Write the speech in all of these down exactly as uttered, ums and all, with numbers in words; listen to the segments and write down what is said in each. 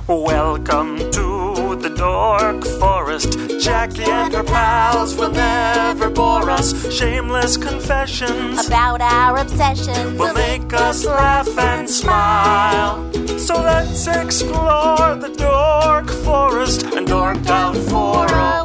Welcome to the Dork Forest. Jackie and her pals will never bore us. Shameless confessions about our obsession will make us laugh and smile. So let's explore the Dork Forest and dork out for a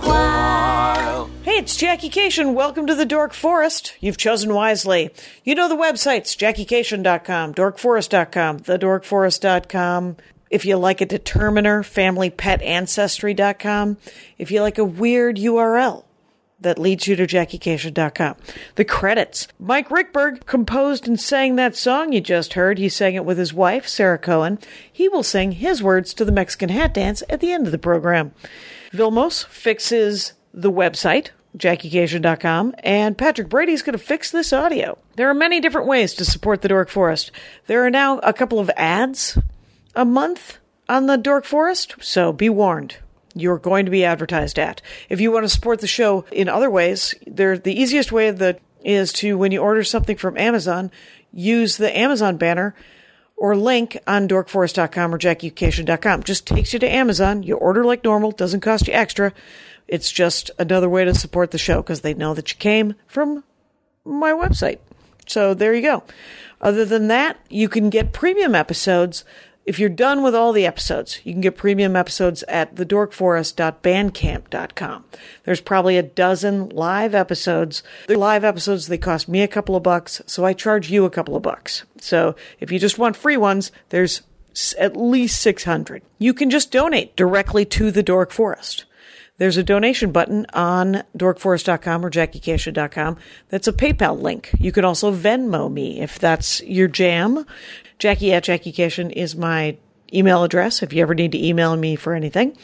while. Hey, it's Jackie Cation. Welcome to the Dork Forest. You've chosen wisely. You know the websites, jackie cation dot com, dork forest dot com, the dork forest dot com. If you like a determiner, family pet ancestry dot com. If you like a weird U R L that leads you to jackie cation dot com. The credits. Mike Rickberg composed and sang that song you just heard. He sang it with his wife, Sarah Cohen. He will sing his words to the Mexican hat dance at the end of the program. Vilmos fixes the website, jackie cation dot com, and Patrick Brady's going to fix this audio. There are many different ways to support the Dork Forest. There are now a couple of ads a month on the Dork Forest, so be warned. You're going to be advertised at. If you want to support the show in other ways, there the easiest way that is to, when you order something from Amazon, use the Amazon banner or link on dork forest dot com or jackie cation dot com. Just takes you to Amazon. You order like normal. Doesn't cost you extra. It's just another way to support the show because they know that you came from my website. So there you go. Other than that, you can get premium episodes. If you're done with all the episodes, you can get premium episodes at the dork forest dot bandcamp dot com. There's probably a dozen live episodes. The live episodes, they cost me a couple of bucks, so I charge you a couple of bucks. So if you just want free ones, there's at least six hundred. You can just donate directly to the Dork Forest. There's a donation button on dork forest dot com or jackie cation dot com. That's a PayPal link. You can also Venmo me if that's your jam. Jackie at Jackie Cation is my email address if you ever need to email me for anything.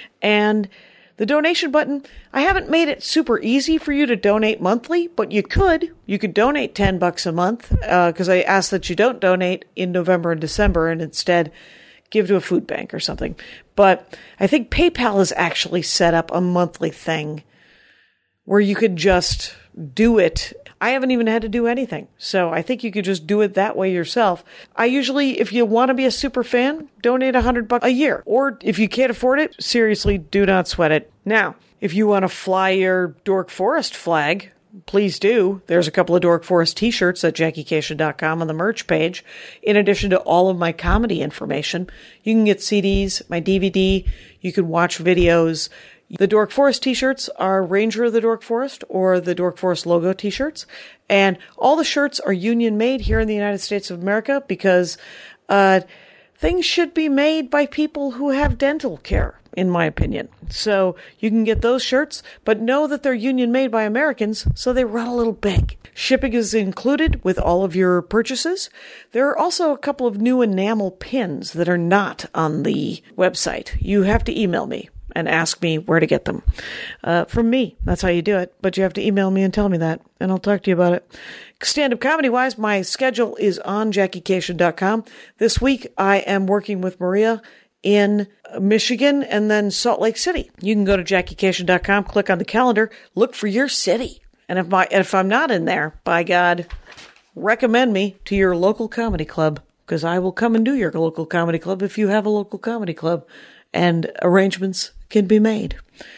And the donation button, I haven't made it super easy for you to donate monthly, but you could. You could donate ten bucks a month because uh, I ask that you don't donate in November and December and instead give to a food bank or something. But I think PayPal has actually set up a monthly thing where you could just do it. I haven't even had to do anything. So I think you could just do it that way yourself. I usually, if you want to be a super fan, donate a hundred bucks a year. Or if you can't afford it, seriously, do not sweat it. Now, if you want to fly your Dork Forest flag, please do. There's a couple of Dork Forest t-shirts at jackie cation dot com on the merch page. In addition to all of my comedy information, you can get C Ds, my D V D, you can watch videos. The Dork Forest t-shirts are Ranger of the Dork Forest or the Dork Forest logo t-shirts. And all the shirts are union made here in the United States of America because uh, things should be made by people who have dental care, in my opinion. So you can get those shirts, but know that they're union made by Americans, so they run a little big. Shipping is included with all of your purchases. There are also a couple of new enamel pins that are not on the website. You have to email me and ask me where to get them. Uh, from me. That's how you do it. But you have to email me and tell me that, and I'll talk to you about it. Stand-up comedy-wise, my schedule is on jackie cation dot com. This week, I am working with Maria in Michigan and then Salt Lake City. You can go to jackie cation dot com, click on the calendar, look for your city. And if my if I'm not in there, by God, recommend me to your local comedy club, because I will come and do your local comedy club if you have a local comedy club. And arrangements can be made.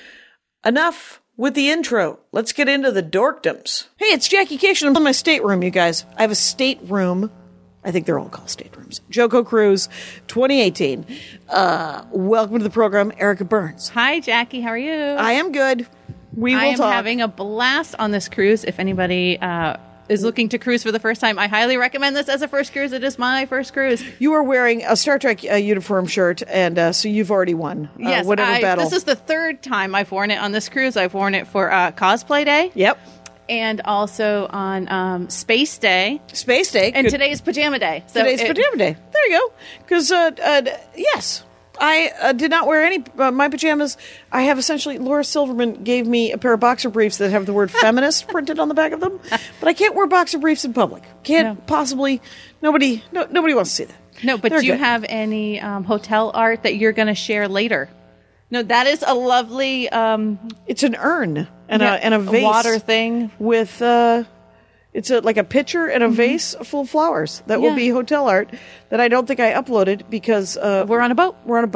Enough with the intro. Let's get into the dorkdoms. Hey, it's Jackie Cation. I'm in my stateroom, you guys. I have a stateroom. I think they're all called staterooms. Joco Cruise twenty eighteen. Uh, welcome to the program, Erica Burns. Hi, Jackie. How are you? I am good. We will I am talk. having a blast on this cruise. If anybody uh, is looking to cruise for the first time, I highly recommend this as a first cruise. It is my first cruise. You are wearing a Star Trek uh, uniform shirt, and uh, so you've already won. Uh, yes, whatever I, battle. This is the third time I've worn it on this cruise. I've worn it for uh, Cosplay Day. Yep. And also on um, Space Day. Space Day. And Good. today is Pajama Day. So Today's it, Pajama Day. There you go. Because, uh, uh, yes, I uh, did not wear any, uh, my pajamas. I have essentially, Laura Silverman gave me a pair of boxer briefs that have the word feminist printed on the back of them. But I can't wear boxer briefs in public. Can't no. possibly, nobody, no, nobody wants to see that. No, but They're do you good. have any um, hotel art that you're going to share later? No, that is a lovely... Um, it's an urn and, yeah, a, and a vase. water thing. With, uh, it's a, like a pitcher and a mm-hmm. vase full of flowers. That yeah. will be hotel art that I don't think I uploaded because... Uh, we're on a boat. We're on a boat.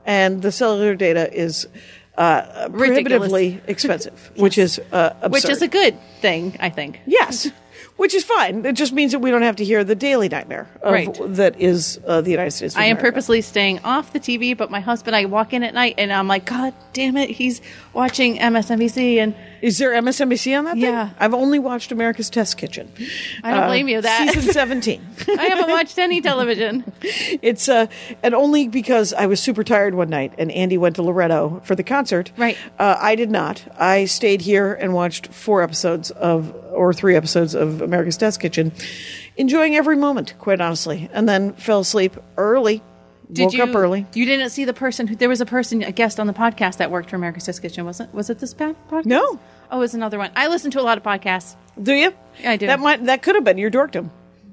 and the cellular data is uh, prohibitively expensive, which is uh, absurd. Which is a good thing, I think. Yes. Which is fine. It just means that we don't have to hear the daily nightmare of, Right. that is uh, the United States of I am America. purposely staying off the T V, but my husband, I walk in at night and I'm like, God damn it, he's watching M S N B C. And Is there M S N B C on that thing? Yeah. I've only watched America's Test Kitchen. I don't blame you. That Season seventeen. I haven't watched any television. It's uh, and only because I was super tired one night, and Andy went to Loretto for the concert. Right. Uh, I did not. I stayed here and watched four episodes of, or three episodes of America's Test Kitchen, enjoying every moment, quite honestly, and then fell asleep early. Did woke you, up early. You didn't see the person who, there was a person, a guest on the podcast that worked for America's Test Kitchen, wasn't Was it this pa- podcast? No. Oh, it was another one. I listen to a lot of podcasts. Do you? Yeah, I do. That might that could have been your dorkdom,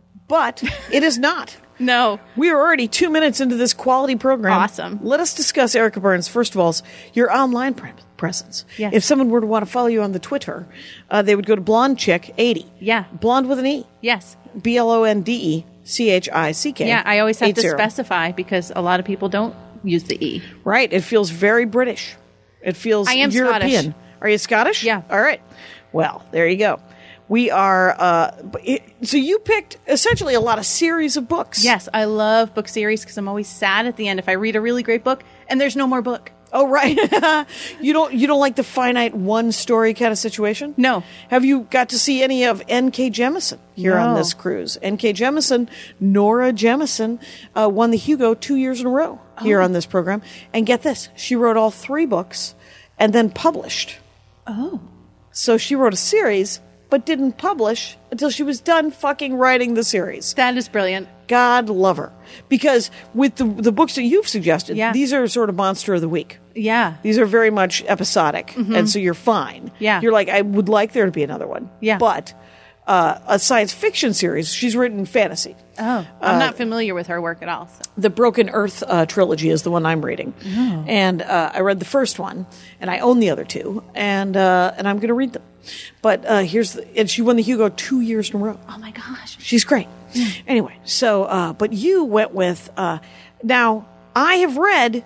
but it is not. No. We are already two minutes into this quality program. Awesome. Let us discuss, Erica Burns, first of all, your online pre- presence. Yes. If someone were to want to follow you on the Twitter, uh, they would go to Blonde Chick eighty. Yeah. Blonde with an E. Yes. B L O N D E C H I C K. Yeah, I always have to eighty. specify because a lot of people don't use the E. Right. It feels very British. It feels I am European. Scottish. Are you Scottish? Yeah. All right. Well, there you go. We are, uh, it, so you picked essentially a lot of series of books. Yes, I love book series because I'm always sad at the end if I read a really great book and there's no more book. Oh, right. you don't you don't like the finite one story kind of situation? No. Have you got to see any of N K. Jemisin here on No. this cruise? N K. Jemisin, Nora Jemisin, uh, won the Hugo two years in a row here Oh. on this program. And get this, she wrote all three books and then published. Oh. So she wrote a series, but didn't publish until she was done fucking writing the series. That is brilliant. God love her. Because with the the books that you've suggested, Yeah. these are sort of monster of the week. Yeah. These are very much episodic, and so you're fine. Yeah. You're like, I would like there to be another one. Yeah. But uh, a science fiction series, she's written fantasy. Oh. I'm not familiar with her work at all. So. The Broken Earth uh, trilogy is the one I'm reading. Oh. And uh, I read the first one, and I own the other two, and uh, and I'm going to read them. But uh, here's the, and she won the Hugo two years in a row. Oh my gosh. She's great. Anyway, so, uh, but you went with, uh, now, I have read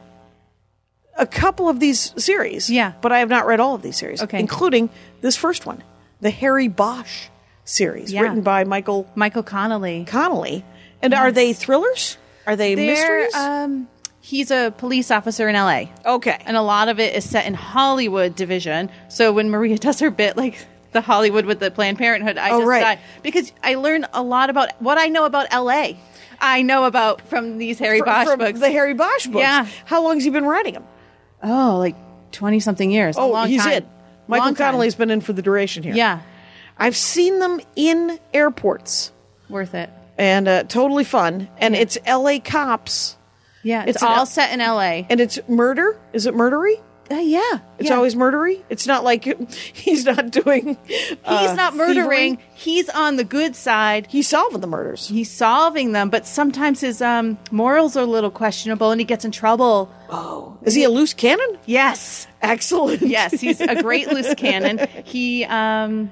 a couple of these series. Yeah. But I have not read all of these series. Okay. Including this first one, the Harry Bosch series, Yeah. written by Michael Michael Connolly. Connolly. And are they thrillers? Are they They're, mysteries? um, he's a police officer in L A. okay. And a lot of it is set in Hollywood division. So when Maria does her bit, like the Hollywood with the Planned Parenthood, I Oh, just right. die. Because I learn a lot about what I know about L A. I know about from these Harry Fr- Bosch from books. the Harry Bosch books. Yeah. How long has he been writing them? oh, like twenty-something years. a Oh, long he's time. in. Michael Long time. Connolly's been in for the duration here. Yeah. I've seen them in airports. Worth it. And uh, totally fun. And it's L A cops. Yeah. It's, It's an all L- set in L A. And it's murder? Is it murdery? Uh, yeah. It's yeah. always murdery? It's not like he's not doing. uh, He's not murdering. thievery. He's on the good side. He's solving the murders. He's solving them, but sometimes his um, morals are a little questionable and he gets in trouble. Oh. Is he a loose cannon? Yes. Excellent. Yes, he's a great loose cannon. He, um,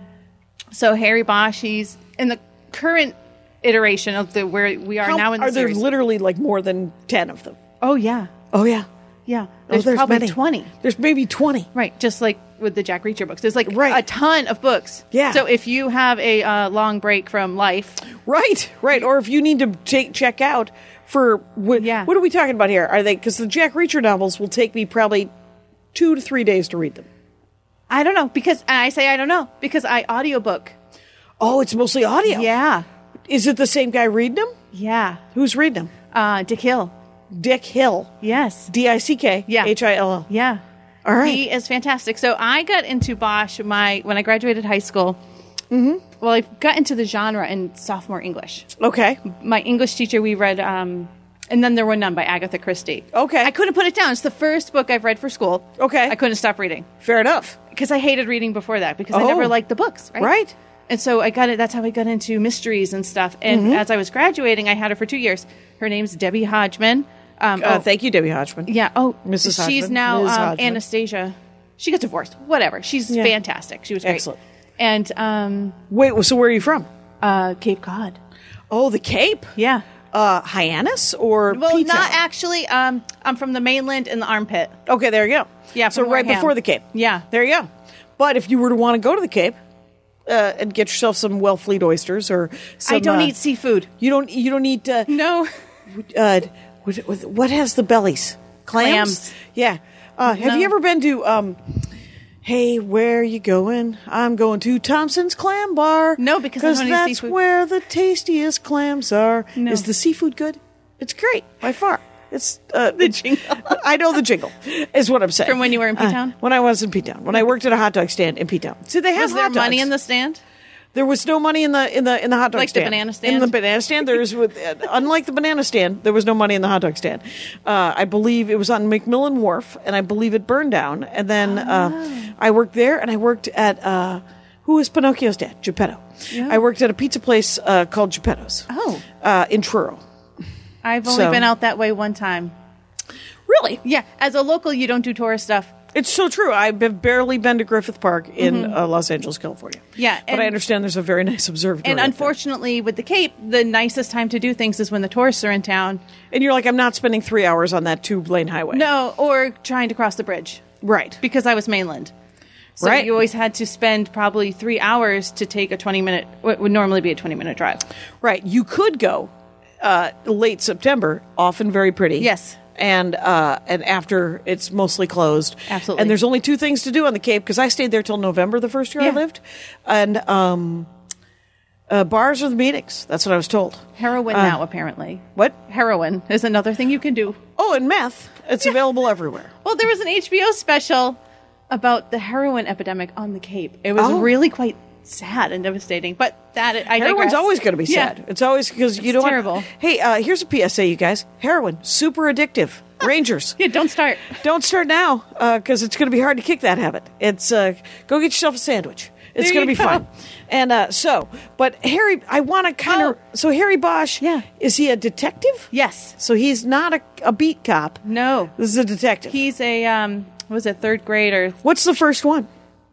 so Harry Bosch, he's in the current iteration of the where we are How- now in the are there series. literally like more than ten of them? oh yeah, Oh, yeah. yeah. Oh, There's, probably many. twenty. There's maybe twenty. Right, just like with the Jack Reacher books. There's like Right. a ton of books. Yeah. So if you have a uh, long break from life, Right, right. Or if you need to take, check out for what, Yeah. what are we talking about here? Are they because the Jack Reacher novels will take me probably two to three days to read them. I don't know because and I say I don't know because I audiobook. Oh, it's mostly audio. Yeah, Is it the same guy reading them? yeah. Who's reading them? Uh, Dick Hill. Dick Hill. Yes. D I C K. Yeah. H I L L. Yeah. All right. He is fantastic. So I got into Bosch my when I graduated high school. Mm-hmm. Well, I got into the genre in sophomore English. Okay. My English teacher, we read, um, and then there were none by Agatha Christie. Okay. I couldn't put it down. It's the first book I've read for school. Okay. I couldn't stop reading Fair enough. because I hated reading before that because I Oh. never liked the books. Right. Right. And so I got it. That's how I got into mysteries and stuff. And Mm-hmm. as I was graduating, I had her for two years. Her name's Debbie Hodgman. Um, Uh, oh, Thank you, Debbie Hodgman. Yeah. Oh, Missus She's Hodgman. now Miz um, Hodgman. Anastasia. She got divorced. Whatever. She's Yeah. fantastic. She was great. Excellent. And um, Wait, so where are you from? uh, Cape Cod. Oh, the Cape. Yeah. Uh, Hyannis or Well, P-Town? not actually. Um, I'm from the mainland in the armpit. Okay, there you go. Yeah, so from right Wareham. before the Cape. Yeah. There you go. But if you were to want to go to the Cape uh, and get yourself some Wellfleet oysters or some, I don't uh, eat seafood. You don't. You don't eat. Uh, No. uh, what, what has the bellies? Clams. Clams. Yeah. Uh, have No. you ever been to? Um, hey, where are you going? I'm going to Thompson's Clam Bar. No, because I don't eat that's seafood. where the tastiest clams are. No. Is the seafood good? It's great by far. It's uh, the jingle. I know the jingle is what I'm saying. From when you were in P-Town? Uh, when I was in P-Town. When I worked at a hot dog stand in P-Town. See, they have Was there hot money dogs. in the stand? There was no money in the in the in the hot dog Like the stand. banana stand? In the banana stand, there was with, uh, unlike the banana stand, there was no money in the hot dog stand. Uh, I believe it was on McMillan Wharf, and I believe it burned down. And then uh, Oh. I worked there, and I worked at uh, who was Pinocchio's dad, Geppetto. Yeah. I worked at a pizza place uh, called Geppetto's. Oh. uh, in Truro. I've only So- been out that way one time. Really? Yeah, as a local, you don't do tourist stuff. It's so true. I've barely been to Griffith Park in uh, Los Angeles, California. Mm-hmm. Yeah, but I and- understand there's a very nice observatory. And up there. unfortunately, with the Cape, the nicest time to do things is when the tourists are in town. And you're like, I'm not spending three hours on that two-lane highway. No, or trying to cross the bridge. Right. Because I was mainland. So Right. you always had to spend probably three hours to take a twenty-minute, what would normally be a twenty-minute drive. Right. You could go uh, late September, often very pretty. Yes. And uh, and after it's mostly closed. Absolutely. And there's only two things to do on the Cape because I stayed there till November the first year I Yeah. lived. And um, uh, bars are the meetings. That's what I was told. Heroin Uh, now, apparently. What? Heroin is another thing you can do. Oh, and meth. It's available everywhere. Well, there was an H B O special about the heroin epidemic on the Cape. It was Oh. really quite sad and devastating. But that I Heroin's digress. always going to be Yeah. sad. It's always because you don't terrible. want. Hey, uh, here's a P S A, you guys. Heroin, super addictive. Rangers. Yeah, don't start. Don't start now because it's going to be hard to kick that habit. It's uh, go get yourself a sandwich. It's There going to you be go. fun. And uh, so, but Harry, I want to kind of. Oh. So Harry Bosch, Yeah. is he a detective? Yes. So he's not a, a beat cop. No. This is a detective. He's a, um, what was it, third grade or What's the first one?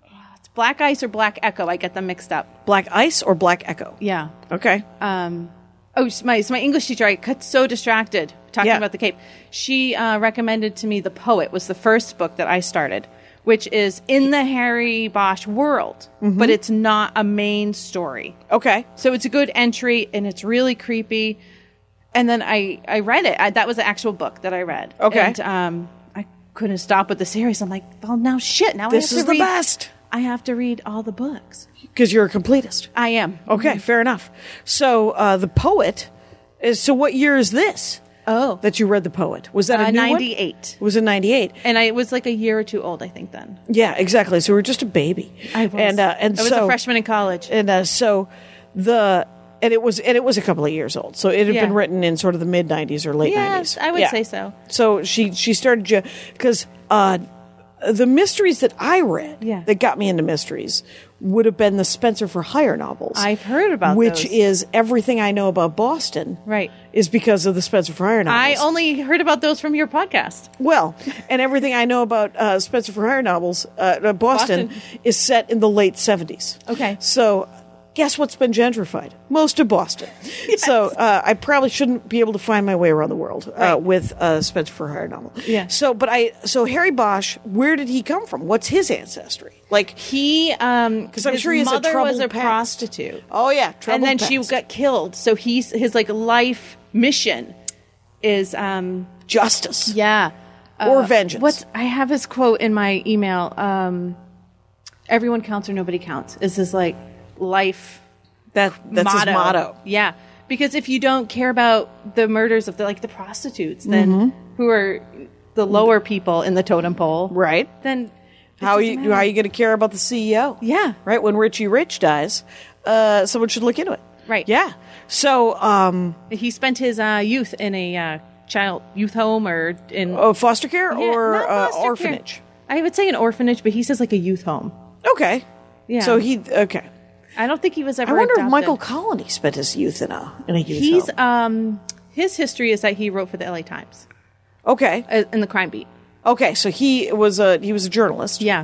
Black Ice or Black Echo? I get them mixed up. Black Ice or Black Echo? Yeah. Okay. Um, oh, s- my, so my English teacher, I got so distracted talking Yeah. about the Cape. She uh, recommended to me The Poet was the first book that I started, which is in the Harry Bosch world, Mm-hmm. but it's not a main story. Okay. So it's a good entry, and it's really creepy. And then I, I read it. I, that was the actual book that I read. Okay. And um, I couldn't stop with the series. I'm like, well, now shit. Now This I have is to the read, best I have to read all the books. because you're a completist. I am. Okay, fair enough. So uh, the Poet is. So what year is this? Oh. That you read the Poet? Was that a Uh, new one? ninety-eight. It was in ninety-eight. And I was like a year or two old, I think, then. Yeah, exactly. So we were just a baby. I was. And uh, and I was so a freshman in college. and uh, so the and it was and it was a couple of years old. So it had Yeah. been written in sort of the mid nineties or late Yes, nineties. I would say so. So she she started because uh, the mysteries that I read Yeah. that got me into mysteries would have been the Spencer for Hire novels. I've heard about which those. is everything I know about Boston. Right. Is because of the Spencer for Hire novels. I only heard about those from your podcast. Well, and everything I know about uh, Spencer for Hire novels, uh, uh, Boston, Boston. is set in the late seventies. Okay. So, guess what's been gentrified? Most of Boston. So, uh, I probably shouldn't be able to find my way around the world uh, Right. with a Spencer for Hire novel. Yeah. So, but I, so Harry Bosch, where did he come from? What's his ancestry? Like, He, um, 'Cause I'm his sure he has a mother was troubled a past. prostitute. oh yeah, And troubled then she past. got killed. So he's, his like life mission is, um, justice. yeah. Or vengeance. What's, I have his quote in my email. Um, everyone counts or nobody counts is his like life That, that's motto. his motto. Yeah. Because if you don't care about the murders of the like the prostitutes, then Mm-hmm. who are the lower people in the totem pole, Right. then it How are doesn't you matter. how are you going to care about the C E O? Yeah. Right? When Richie Rich dies, uh, someone should look into it. Right. Yeah. So, um, He spent his uh, youth in a uh, child youth home or in oh, foster care Yeah, or not uh, foster care. orphanage? I would say an orphanage, but he says like a youth home. Okay. Yeah. So he okay. I don't think he was ever. I wonder adopted. if Michael Colony spent his youth in a in a youth He's home. um his history is that he wrote for the L A Times Okay. uh, in the crime beat. Okay. So he was a he was a journalist. Yeah.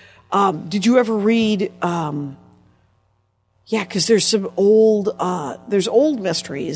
Um, did you ever read? Um, yeah, because there's some old uh, there's old mysteries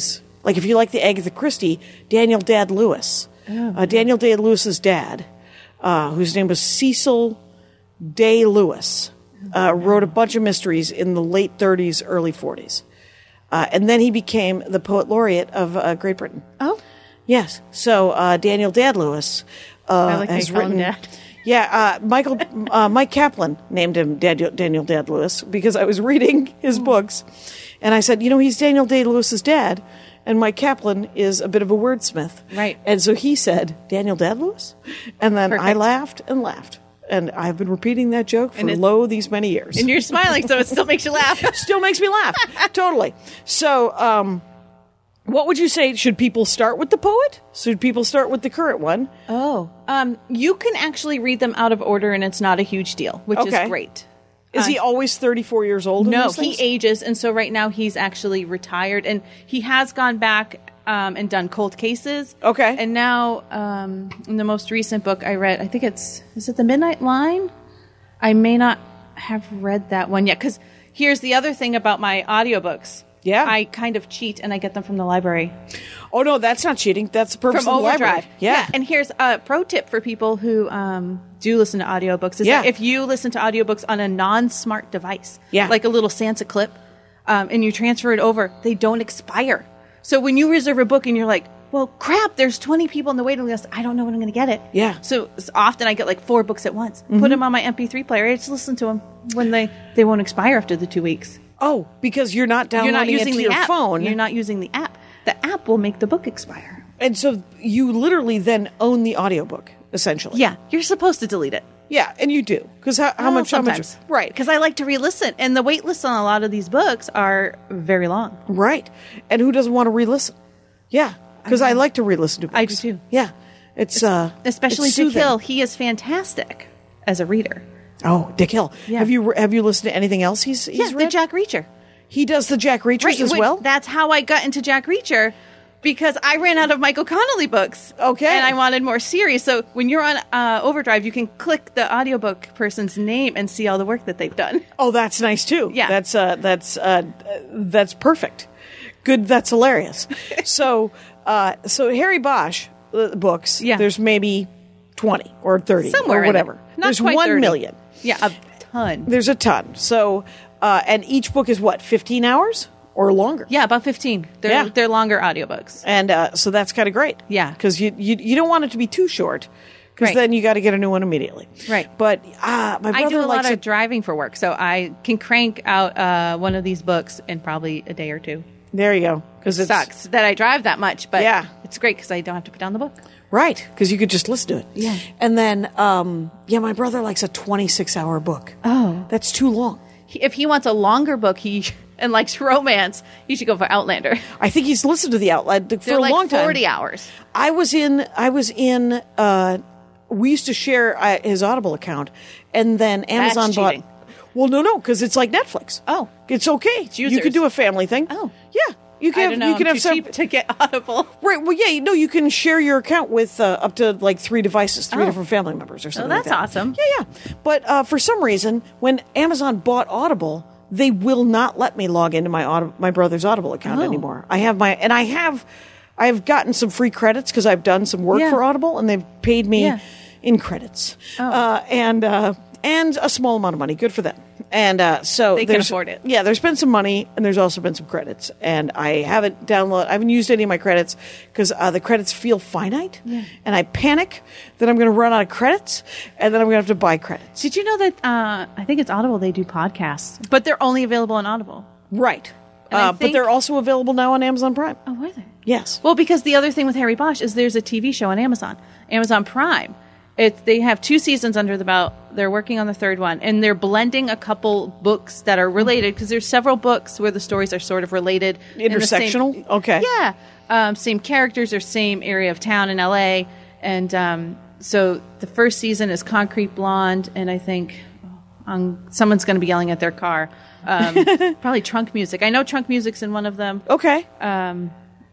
Like if you like the Agatha Christie, Daniel Dad Lewis. Oh. Uh, Daniel Day Lewis's dad, uh, whose name was Cecil Day Lewis, uh, wrote a bunch of mysteries in the late thirties, early forties. Uh, and then he became the poet laureate of uh, Great Britain. Oh. Yes. So uh, Daniel Dad Lewis uh, I like has how you call him written... Dad. Yeah, uh, Michael, uh, Mike Kaplan named him Daniel, Daniel Dad Lewis because I was reading his books. And I said, you know, he's Daniel Day Lewis's dad. And Mike Kaplan is a bit of a wordsmith. Right. And so he said, Daniel Dad Lewis? And then Perfect. I laughed and laughed. And I've been repeating that joke for And it- lo these many years. And you're smiling, so it still makes you laugh. Still makes me laugh. Totally. So, um, what would you say? Should people start with the poet? Should people start with the current one? Oh. Um, you can actually read them out of order, and it's not a huge deal, which Okay. is great. Is he always thirty-four years old? in No, these he things? ages, and so right now he's actually retired, and he has gone back um, and done cold cases. Okay. And now, um, in the most recent book I read, I think it's, is it The Midnight Line? I may not have read that one yet, because here's the other thing about my audiobooks. Yeah. I kind of cheat, and I get them from the library. Oh, no, that's not cheating. That's the purpose From of the Overdrive. library. Yeah. And here's a pro tip for people who um, do listen to audiobooks. Is Yeah. that if you listen to audiobooks on a non-smart device, Yeah. like a little Sansa clip, um, and you transfer it over, they don't expire. So when you reserve a book and you're like, well, crap, there's twenty people on the waiting list. I don't know when I'm going to get it. Yeah. So s- often I get like four books at once. Mm-hmm. Put them on my M P three player. I just listen to them when they, they won't expire after the two weeks. Oh, because you're not You're downloading not using it to the your app. phone. You're not using the app. The app will make the book expire. And so you literally then own the audiobook, essentially. Yeah, you're supposed to delete it. Yeah, and you do. Because how, how Well, much? How much? sometimes. Right. Because I like to re-listen, and the wait lists on a lot of these books are very long. Right. And who doesn't want to re-listen? Yeah. Because I, like to re-listen to books. I do too. Yeah. It's, uh... Especially it's Dick soothing. Hill. He is fantastic as a reader. Oh, Dick Hill. Yeah. Have you have you listened to anything else he's, he's Yeah, the read? Jack Reacher. He does the Jack Reachers as which- well? That's how I got into Jack Reacher, because I ran out of Michael Connolly books. Okay. And I wanted more series. So when you're on uh, Overdrive, you can click the audiobook person's name and see all the work that they've done. Oh, that's nice too. Yeah. That's uh that's uh that's perfect. Good, that's hilarious. so uh so Harry Bosch uh, books, Yeah. there's maybe twenty or thirty Somewhere or in whatever. there. Not There's quite one thirty. million. Yeah, a ton. There's a ton. So uh and each book is what, fifteen hours or longer? Yeah, about fifteen. They're, Yeah. they're longer audiobooks. And uh so that's kind of great. Yeah. Cuz you, you you don't want it to be too short. Because Right. then you got to get a new one immediately. Right. But uh, my brother I do a lot likes of it. driving for work, so I can crank out uh, one of these books in probably a day or two. There you go. Because It sucks that I drive that much, but Yeah. it's great because I don't have to put down the book. Right, because you could just listen to it. Yeah. And then, um, yeah, my brother likes a twenty-six hour book. Oh. That's too long. He, if he wants a longer book, he and likes romance, he should go for Outlander. I think he's listened to the Outlet for They're a like long time. forty hours. I was in, I was in, uh, we used to share uh, his Audible account, and then Amazon bought. cheating. Well, no, no, because it's like Netflix. Oh. It's okay. You users. could do a family thing. Oh. Yeah. You can I have, don't know. you I'm can too have some, cheap to get Audible. right. Well, yeah, no, you can share your account with uh, up to like three devices, three Oh. different family members or something. that's like that. awesome. Yeah, yeah. But uh, for some reason, when Amazon bought Audible, they will not let me log into my Aud- my brother's Audible account Oh. anymore. I have my and I have I have gotten some free credits because I've done some work Yeah. for Audible, and they've paid me Yeah. in credits Oh. uh, and uh, and a small amount of money. Good for them. And uh, so They can there's- afford it. Yeah, there's been some money, and there's also been some credits, and I haven't downloaded. I haven't used any of my credits because uh, the credits feel finite, and I panic that I'm going to run out of credits, and then I'm going to have to buy credits. Did you know that uh, I think it's Audible, they do podcasts, but they're only available on Audible. Right, And I uh, but think- they're also available now on Amazon Prime. Oh, are they? Yes. Well, because the other thing with Harry Bosch is there's a T V show on Amazon, Amazon Prime. It, they have two seasons under the belt. They're working on the third one, and they're blending a couple books that are related because there's several books where the stories are sort of related. in the same- Intersectional? Okay. Yeah. Um, same characters or same area of town in L A. And um, so the first season is Concrete Blonde, and I think um, someone's going to be yelling at their car. Um, probably Trunk Music. I know Trunk Music's in one of them. Okay. Um,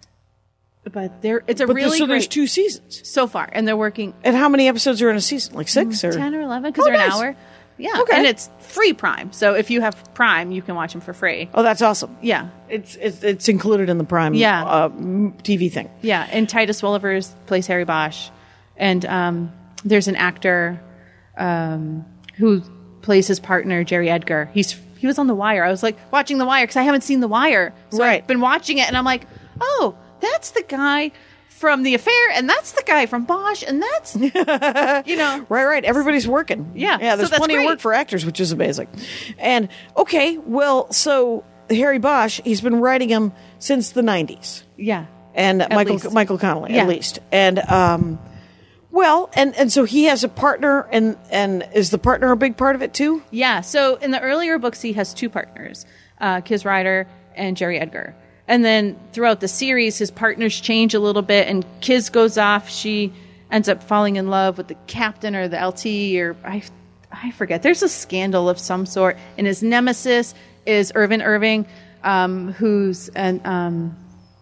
but there, it's a but really there's, so there's great two seasons. so far, and they're working And how many episodes are in a season? Like six or ten or eleven because Oh, they're nice. an hour. Yeah. Okay. And it's free Prime. So if you have Prime, you can watch them for free. Oh, that's awesome. Yeah. It's it's, it's included in the Prime Yeah. uh, m- T V thing. Yeah. And Titus Welliver plays Harry Bosch. And um, there's an actor um, who plays his partner, Jerry Edgar. He's He was on The Wire. I was like watching The Wire because I haven't seen The Wire. So Right. I've been watching it and I'm like, oh, that's the guy from The Affair and that's the guy from Bosch and that's, you know. Right, right. Everybody's working. Yeah, Yeah, there's so that's plenty great. of work for actors, which is amazing. And, okay, well, so Harry Bosch, he's been writing them since the nineties. Yeah. And At Michael least. Michael Connelly, Yeah. at least. And, um, well, and, and so he has a partner, and, and is the partner a big part of it, too? Yeah. So in the earlier books, he has two partners, uh, Kiz Ryder and Jerry Edgar. And then throughout the series, his partners change a little bit, and Kiz goes off. She ends up falling in love with the captain or the L T, or I, I forget. There's a scandal of some sort, and his nemesis is Irvin Irving, um, who's an um,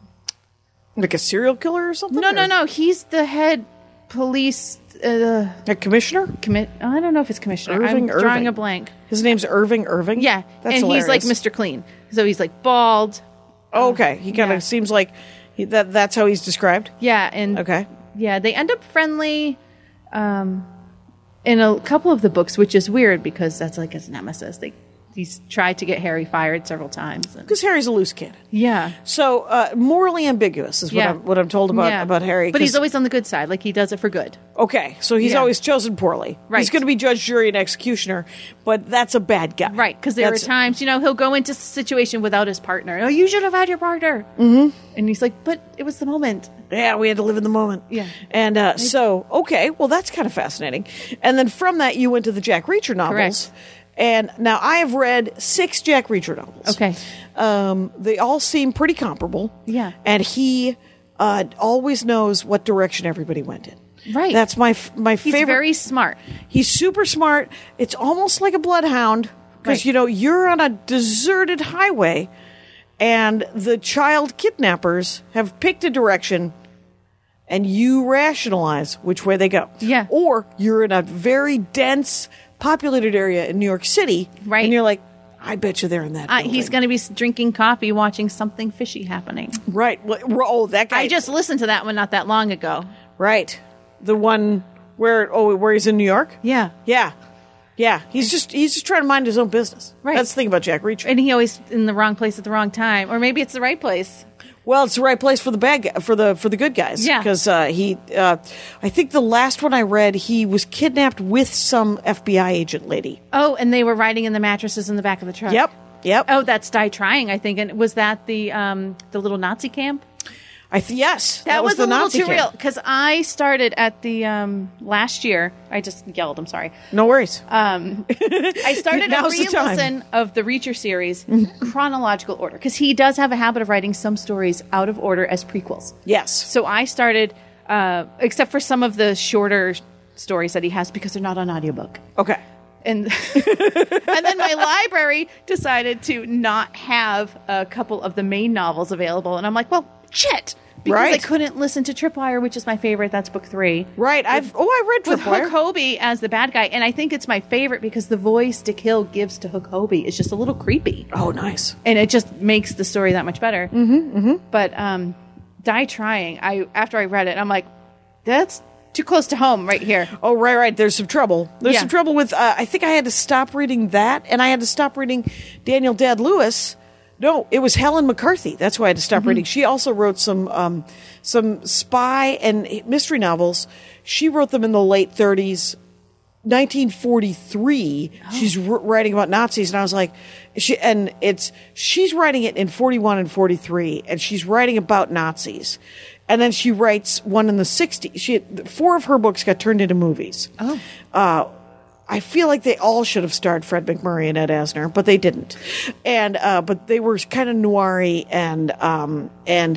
Like a serial killer or something? no, or- no, no. He's the head police. Uh, A commissioner? commi- I don't know if it's commissioner. Irving I'm drawing Irving. a blank. His name's Irving Irving? Yeah, That's and he's like hilarious. Mister Clean. So he's like bald. Oh, okay. He kind of Yeah. seems like he, that. That's how he's described. Yeah, and Okay. yeah, they end up friendly um, in a couple of the books, which is weird because that's like his nemesis. They he's tried to get Harry fired several times. And, Because Harry's a loose cannon. yeah, So uh, morally ambiguous is what yeah, I'm what I'm told about Yeah. about Harry. But he's 'cause- always on the good side. Like he does it for good. okay. So he's Yeah. always chosen poorly. Right. He's going to be judge, jury, and executioner, but that's a bad guy. Right, because there That's- are times, you know, he'll go into a situation without his partner. Oh, you should have had your partner. Mm-hmm. And he's like, but it was the moment. Yeah, we had to live in the moment. Yeah. And uh, so, okay, well, that's kind of fascinating. And then from that, you went to the Jack Reacher novels. Correct. And now I have read six Jack Reacher novels. Okay. Um, they all seem pretty comparable. Yeah. And he uh, always knows what direction everybody went in. Right. That's my f- my He's favorite. very smart. He's super smart. It's almost like a bloodhound because, Right. you know, you're on a deserted highway and the child kidnappers have picked a direction and you rationalize which way they go. Yeah. Or you're in a very dense, populated area in New York City. Right. And you're like, I bet you they're in that Uh, building. he's going to be s- drinking coffee, watching something fishy happening. Right. Well, Oh, that guy. I just listened to that one not that long ago. Right. The one where, oh, where he's in New York? Yeah. Yeah. Yeah. He's just, he's just trying to mind his own business. Right. That's the thing about Jack Reacher. And he always in the wrong place at the wrong time. Or maybe it's the right place. Well, it's the right place for the bad guy, for the for the good guys. Yeah. Because uh, he, uh, I think the last one I read, he was kidnapped with some F B I agent lady. Oh, and they were riding in the mattresses in the back of the truck. Yep. Yep. Oh, that's Die Trying, I think. And was that the um, the little Nazi camp? I th- yes. That, was, the a little Nazi too camp. real because I started at the um, last year. I just yelled. I'm sorry. No worries. Um, I started a Now's the time. re-listen of the Reacher series chronological order because he does have a habit of writing some stories out of order as prequels. yes. So I started, uh, except for some of the shorter stories that he has because they're not on audiobook. Okay. And and then my library decided to not have a couple of the main novels available, and I'm like, well, shit, because I Right. couldn't listen to Tripwire, which is my favorite. That's book three. Right. I've oh, I read With Tripwire. Hook Hobie as the bad guy, and I think it's my favorite because the voice Dick Hill gives to Hook Hobie is just a little creepy, Oh, nice. and it just makes the story that much better. Mm-hmm, mm-hmm. But um, Die Trying, I after I read it, I'm like, that's too close to home right here. Oh, right, right. There's some trouble. There's Yeah. some trouble with. Uh, I think I had to stop reading that, and I had to stop reading Daniel Dad Lewis. No, it was Helen McCarthy. That's why I had to stop Mm-hmm. reading. She also wrote some um, some spy and mystery novels. She wrote them in the late thirties. nineteen forty-three, she's r- writing about Nazis, and I was like, she, and it's she's writing it in forty-one and forty-three, and she's writing about Nazis, and then she writes one in the sixties. She four of her books got turned into movies. Oh. Uh, I feel like they all should have starred Fred McMurray and Ed Asner, but they didn't. And uh, but they were kind of noir-y, and um, and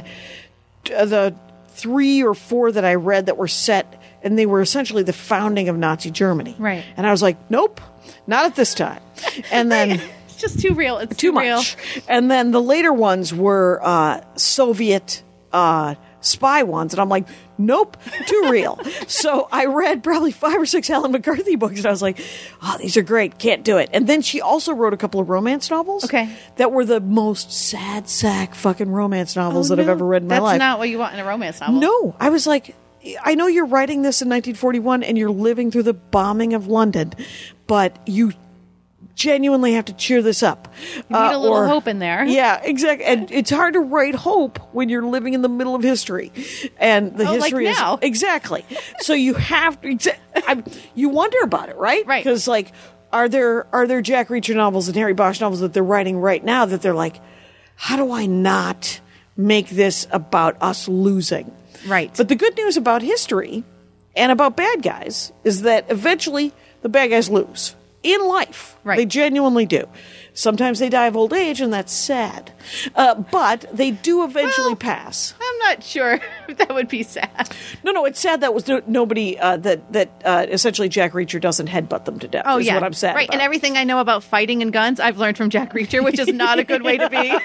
the three or four that I read that were set, and they were essentially the founding of Nazi Germany. Right. And I was like, nope, not at this time. And then It's just too real. It's too too, real. much. And then the later ones were uh, Soviet uh, spy ones. And I'm like, nope, too real. So I read probably five or six Ellen McCarthy books, and I was like, oh, these are great. Can't do it. And then she also wrote a couple of romance novels. Okay. That were the most sad sack fucking romance novels Oh, that I've no. ever read in my That's life. not what you want in a romance novel. No, I was like, I know you're writing this in nineteen forty-one and you're living through the bombing of London, but you genuinely have to cheer this up. You need a little hope in there. Yeah, exactly. And it's hard to write hope when you're living in the middle of history, and the Oh, like history is now. exactly. So you have to. exa- I, you wonder about it, right? Right. Because like, are there are there Jack Reacher novels and Harry Bosch novels that they're writing right now that they're like, how do I not make this about us losing? Right. But the good news about history and about bad guys is that eventually the bad guys lose in life. Right. They genuinely do. Sometimes they die of old age, and that's sad. Uh, but they do eventually Well, pass. I'm not sure if that would be sad. No, no, it's sad that was no, nobody uh, that that uh, essentially Jack Reacher doesn't headbutt them to death. Oh, is yeah. what I'm sad Right, about. and everything I know about fighting and guns, I've learned from Jack Reacher, which is not a good way to be.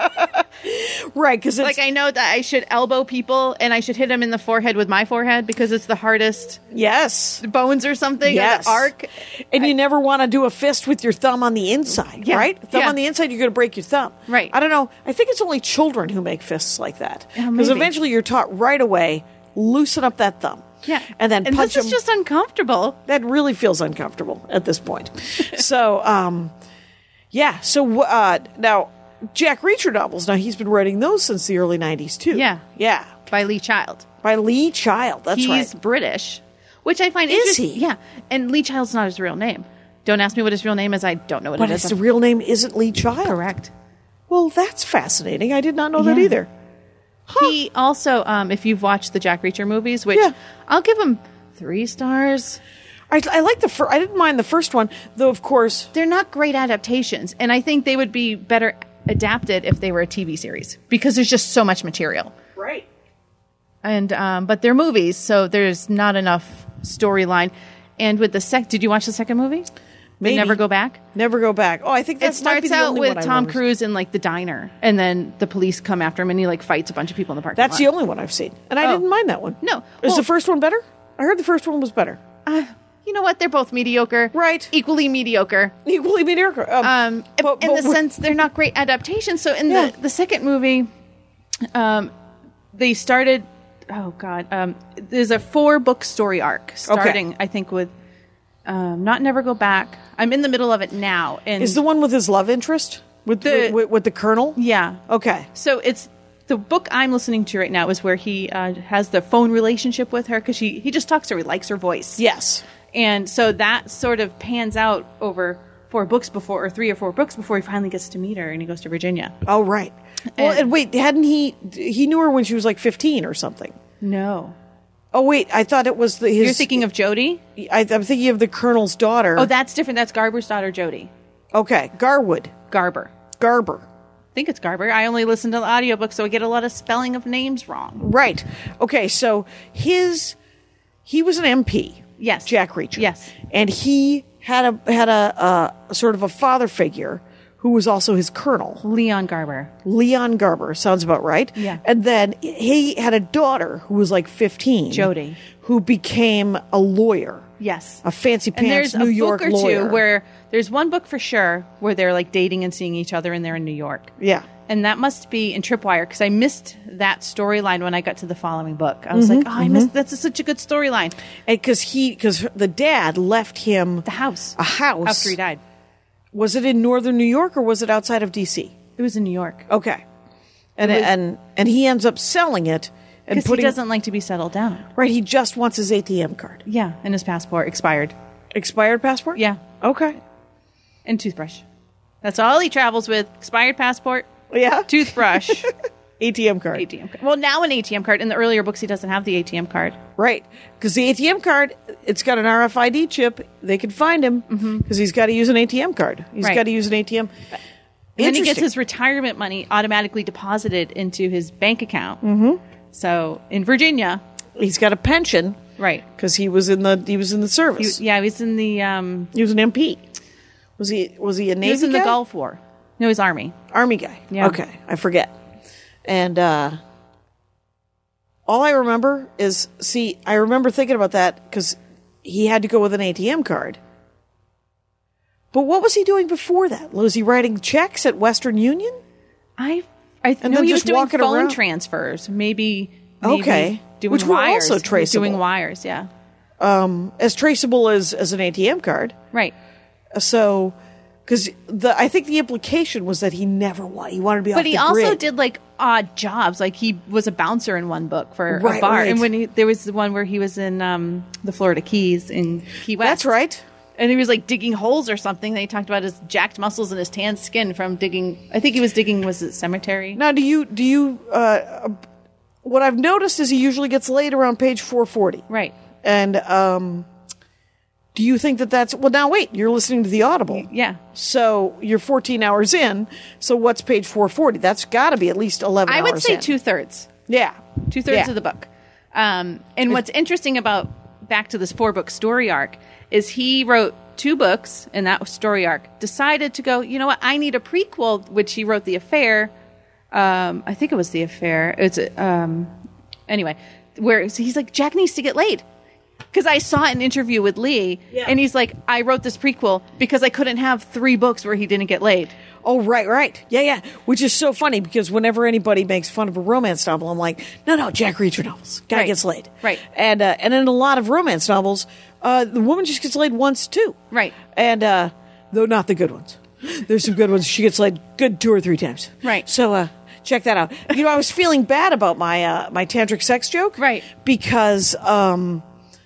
Right, because Like, I know that I should elbow people, and I should hit them in the forehead with my forehead, because it's the hardest yes, bones or something, yes, or the arc. and you never want to do a fist with your thumb on the inside, Yeah, right? Thumb yeah. on the inside, you're going to break your thumb. Right. I don't know. I think it's only children who make fists like that, Yeah, because maybe. eventually you're taught right away, loosen up that thumb. Yeah. and then and punch this is them. just uncomfortable. That really feels uncomfortable at this point. so, um, yeah. So uh, now, Jack Reacher novels. Now he's been writing those since the early nineties too. Yeah. yeah. By Lee Child. By Lee Child. That's He's right. British, which I find Is interesting. he? Yeah, and Lee Child's not his real name. Don't ask me what his real name is. I don't know what But it is. his real name isn't Lee Child. Correct. Well, that's fascinating. I did not know that Yeah. either. He also, um, if you've watched the Jack Reacher movies, which Yeah. I'll give him three stars. I, I like the. Fir- I didn't mind the first one, though. Of course, They're not great adaptations, and I think they would be better adapted if they were a T V series, because there's just so much material. right. And um, but they're movies, so there's not enough storyline. And with the sec, did you watch the second movie? They Maybe. Never Go Back. Never go back. Oh, I think that It might be starts the out only with one I Tom remember. Cruise in like the diner, and then the police come after him, and he like fights a bunch of people in the parking That's lot. the only one I've seen, and I Oh. didn't mind that one. No. is Well- the first one better? I heard the first one was better. Uh, you know what? They're both mediocre. Right. Equally mediocre. Equally mediocre. Um, Um, but- in but the we're- sense they're not great adaptations. So in Yeah. the, the second movie, um, they started, oh God, um, there's a four book story arc starting, I think, with um, Not Never Go Back. I'm in the middle of it now. And Is the one with his love interest with The- with, with, with the colonel? yeah. Okay. So it's the book I'm listening to right now is where he uh, has the phone relationship with her, because he, he just talks to her. He likes her voice. Yes. And so that sort of pans out over four books before, or three or four books before he finally gets to meet her, and he goes to Virginia. Oh, right. Well, And- and wait, hadn't he? He knew her when she was like fifteen or something. No. Oh, wait, I thought it was the. His, You're thinking of Jodie? I, I'm thinking of the colonel's daughter. Oh, that's different. That's Garber's daughter, Jodie. okay. Garwood. Garber. Garber. I think it's Garber. I only listen to the audiobook, so I get a lot of spelling of names wrong. Right. Okay. So his he was an M P. Yes. Jack Reacher. Yes. And he had a had a, a sort of a father figure who was also his colonel. Leon Garber. Leon Garber sounds about right. Yeah. And then he had a daughter who was like fifteen. Jodie. Who became a lawyer. Yes. A fancy And pants there's New a York book or lawyer. two where there's one book for sure where they're like dating and seeing each other, and they're in New York. Yeah. And that must be in Tripwire, because I missed that storyline when I got to the following book. I was Mm-hmm, like, oh, I missed, that's such a good storyline. And because he because the dad left him The house. a house. After he died. Was it in northern New York or was it outside of D C? It was in New York. Okay. And It was- and and he ends up selling it and Because he putting doesn't like to be settled down. right. He just wants his A T M card, Yeah. And his passport expired. expired passport. Yeah. Okay. And toothbrush. That's all he travels with. Expired passport, Yeah. toothbrush, A T M card. A T M card. Well, now an A T M card. In the earlier books, he doesn't have the A T M card. Right. Because the A T M card, it's got an R F I D chip. They can find him because he's got to use an A T M card. He's Right. got to use an A T M. And then he gets Interesting. his retirement money automatically deposited into his bank account. Mm-hmm. So in Virginia, He's got a pension right? because he was in the he was in the He, service. yeah, he was in the um, He was an M P. Was he? Was he a Navy he was in guy? the Gulf War. No, he's Army. Army guy. Yeah. Okay, I forget. And uh, All I remember is, see, I remember thinking about that because he had to go with an A T M card. But what was he doing before that? Was he writing checks at Western Union? I I And know then he was just doing walking phone around? transfers. Maybe, maybe Okay. doing Which were wires. also traceable. Doing wires, yeah. As traceable as, as an A T M card. Right. So, because the I think the implication was that he never wanted, he wanted to be off But he the also grid. did like odd jobs. Like he was a bouncer in one book for Right, a bar, right. and when he, there was the one where he was in um, the Florida Keys in Key West. That's right. And he was like digging holes or something. They talked about his jacked muscles and his tan skin from digging. I think he was digging. Was it cemetery? Now, do you, do you, uh, what I've noticed is he usually gets laid around page four forty. Right. And, um, do you think that that's, well, now wait, you're listening to the Audible. Yeah. So you're fourteen hours in. So what's page four forty? That's got to be at least eleven I hours would say in. two thirds. Yeah. Two thirds Yeah. of the book. Um, and what's interesting about back to this four book story arc is he wrote two books in that story arc, decided to go, you know what, I need a prequel, which he wrote The Affair. Um, I think it was The Affair. It's, um, anyway, where he's like, Jack needs to get laid. Because I saw an interview with Lee, Yeah. and he's like, I wrote this prequel because I couldn't have three books where he didn't get laid. Oh, right, right. Yeah, yeah. Which is so funny because whenever anybody makes fun of a romance novel, I'm like, no, no, Jack Reacher novels. Guy Right. gets laid. Right. And uh, and in a lot of romance novels, uh, the woman just gets laid once, too. Right. And, uh, though not the good ones. There's some good ones. She gets laid good two or three times. Right. So, uh, check that out. You know, I was feeling bad about my, uh, my tantric sex joke. Right. Because, um...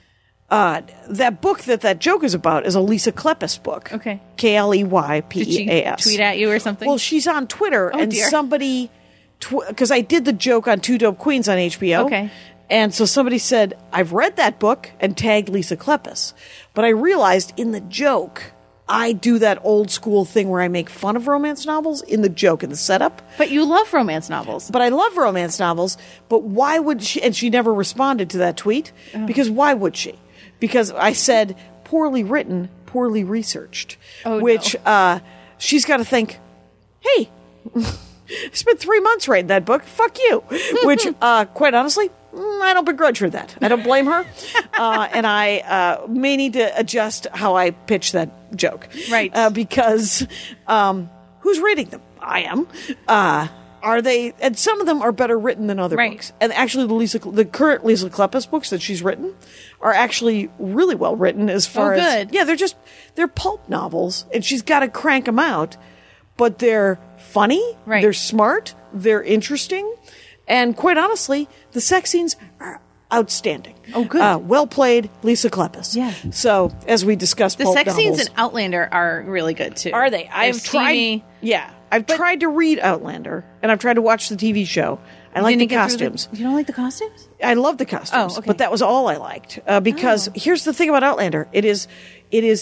Uh, that book that that joke is about is a Lisa Kleypas book. Okay. K L E Y P Did she E A S. tweet at you or something? Well, she's on Twitter, Oh, and dear. somebody, because I did the joke on Two Dope Queens on H B O. Okay. And so somebody said, I've read that book, and tagged Lisa Kleypas. But I realized in the joke, I do that old school thing where I make fun of romance novels in the joke, in the setup. But you love romance novels. But I love romance novels, but why would she? And she never responded to that tweet, Oh. because why would she? Because I said, poorly written, poorly researched. Oh, which no. uh, she's got to think, hey, I spent three months writing that book. Fuck you. Which, uh, quite honestly, mm, I don't begrudge her that. I don't blame her. uh, and I uh, may need to adjust how I pitch that joke. Right. Uh, because um, who's reading them? I am. Uh, are they? And some of them are better written than other Right. books. And actually, the Lisa, the current Lisa Kleypas books that she's written are actually really well written. As far Oh, as good. yeah, they're just they're pulp novels, and she's got to crank them out. But they're funny. Right. They're smart. They're interesting, and quite honestly, the sex scenes are outstanding. Oh, good. Uh, well played, Lisa Kleypas. Yeah. So as we discussed, The pulp sex scenes novels, in Outlander are really good too. are they? They're I've tried. steamy. Yeah, I've tried to read Outlander, and I've tried to watch the T V show. I like the Didn't get through the- costumes. you don't like the costumes? I love the costumes, Oh, okay. but that was all I liked. Uh, because Oh. here's the thing about Outlander: it is, it is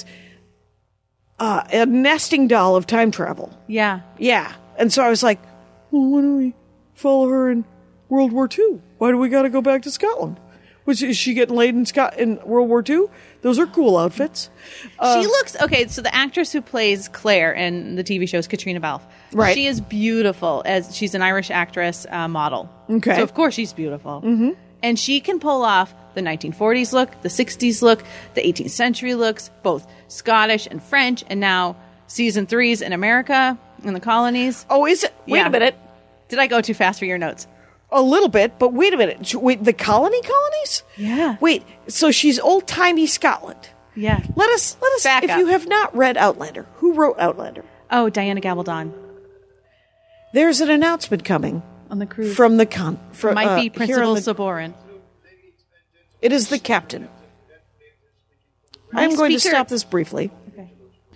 uh, a nesting doll of time travel. Yeah. Yeah, and so I was like, well, why don't we follow her in World War Two? Why do we got to go back to Scotland? Was is she getting laid in Scot in World War Two? Those are cool outfits. Uh, she looks okay. So the actress who plays Claire in the T V show is Katrina Balfe. Right. She is beautiful as she's an Irish actress uh, model. Okay. So of course she's beautiful. Mm-hmm. And she can pull off the nineteen forties look, the sixties look, the eighteenth century looks, both Scottish and French, and now season three's in America in the colonies. Oh, is it? Wait Yeah. a minute. Did I go too fast for your notes? A little bit, but wait a minute. Wait, the colony colonies? Yeah. Wait, so she's old timey Scotland. Yeah. Let us let us. Back if up. you have not read Outlander, who wrote Outlander? Oh, Diana Gabaldon There's an announcement coming on the cruise. from the con. From, Might uh, be here Principal on the- Saborin. It is the captain. My I'm going to speaker- stop this briefly. Okay.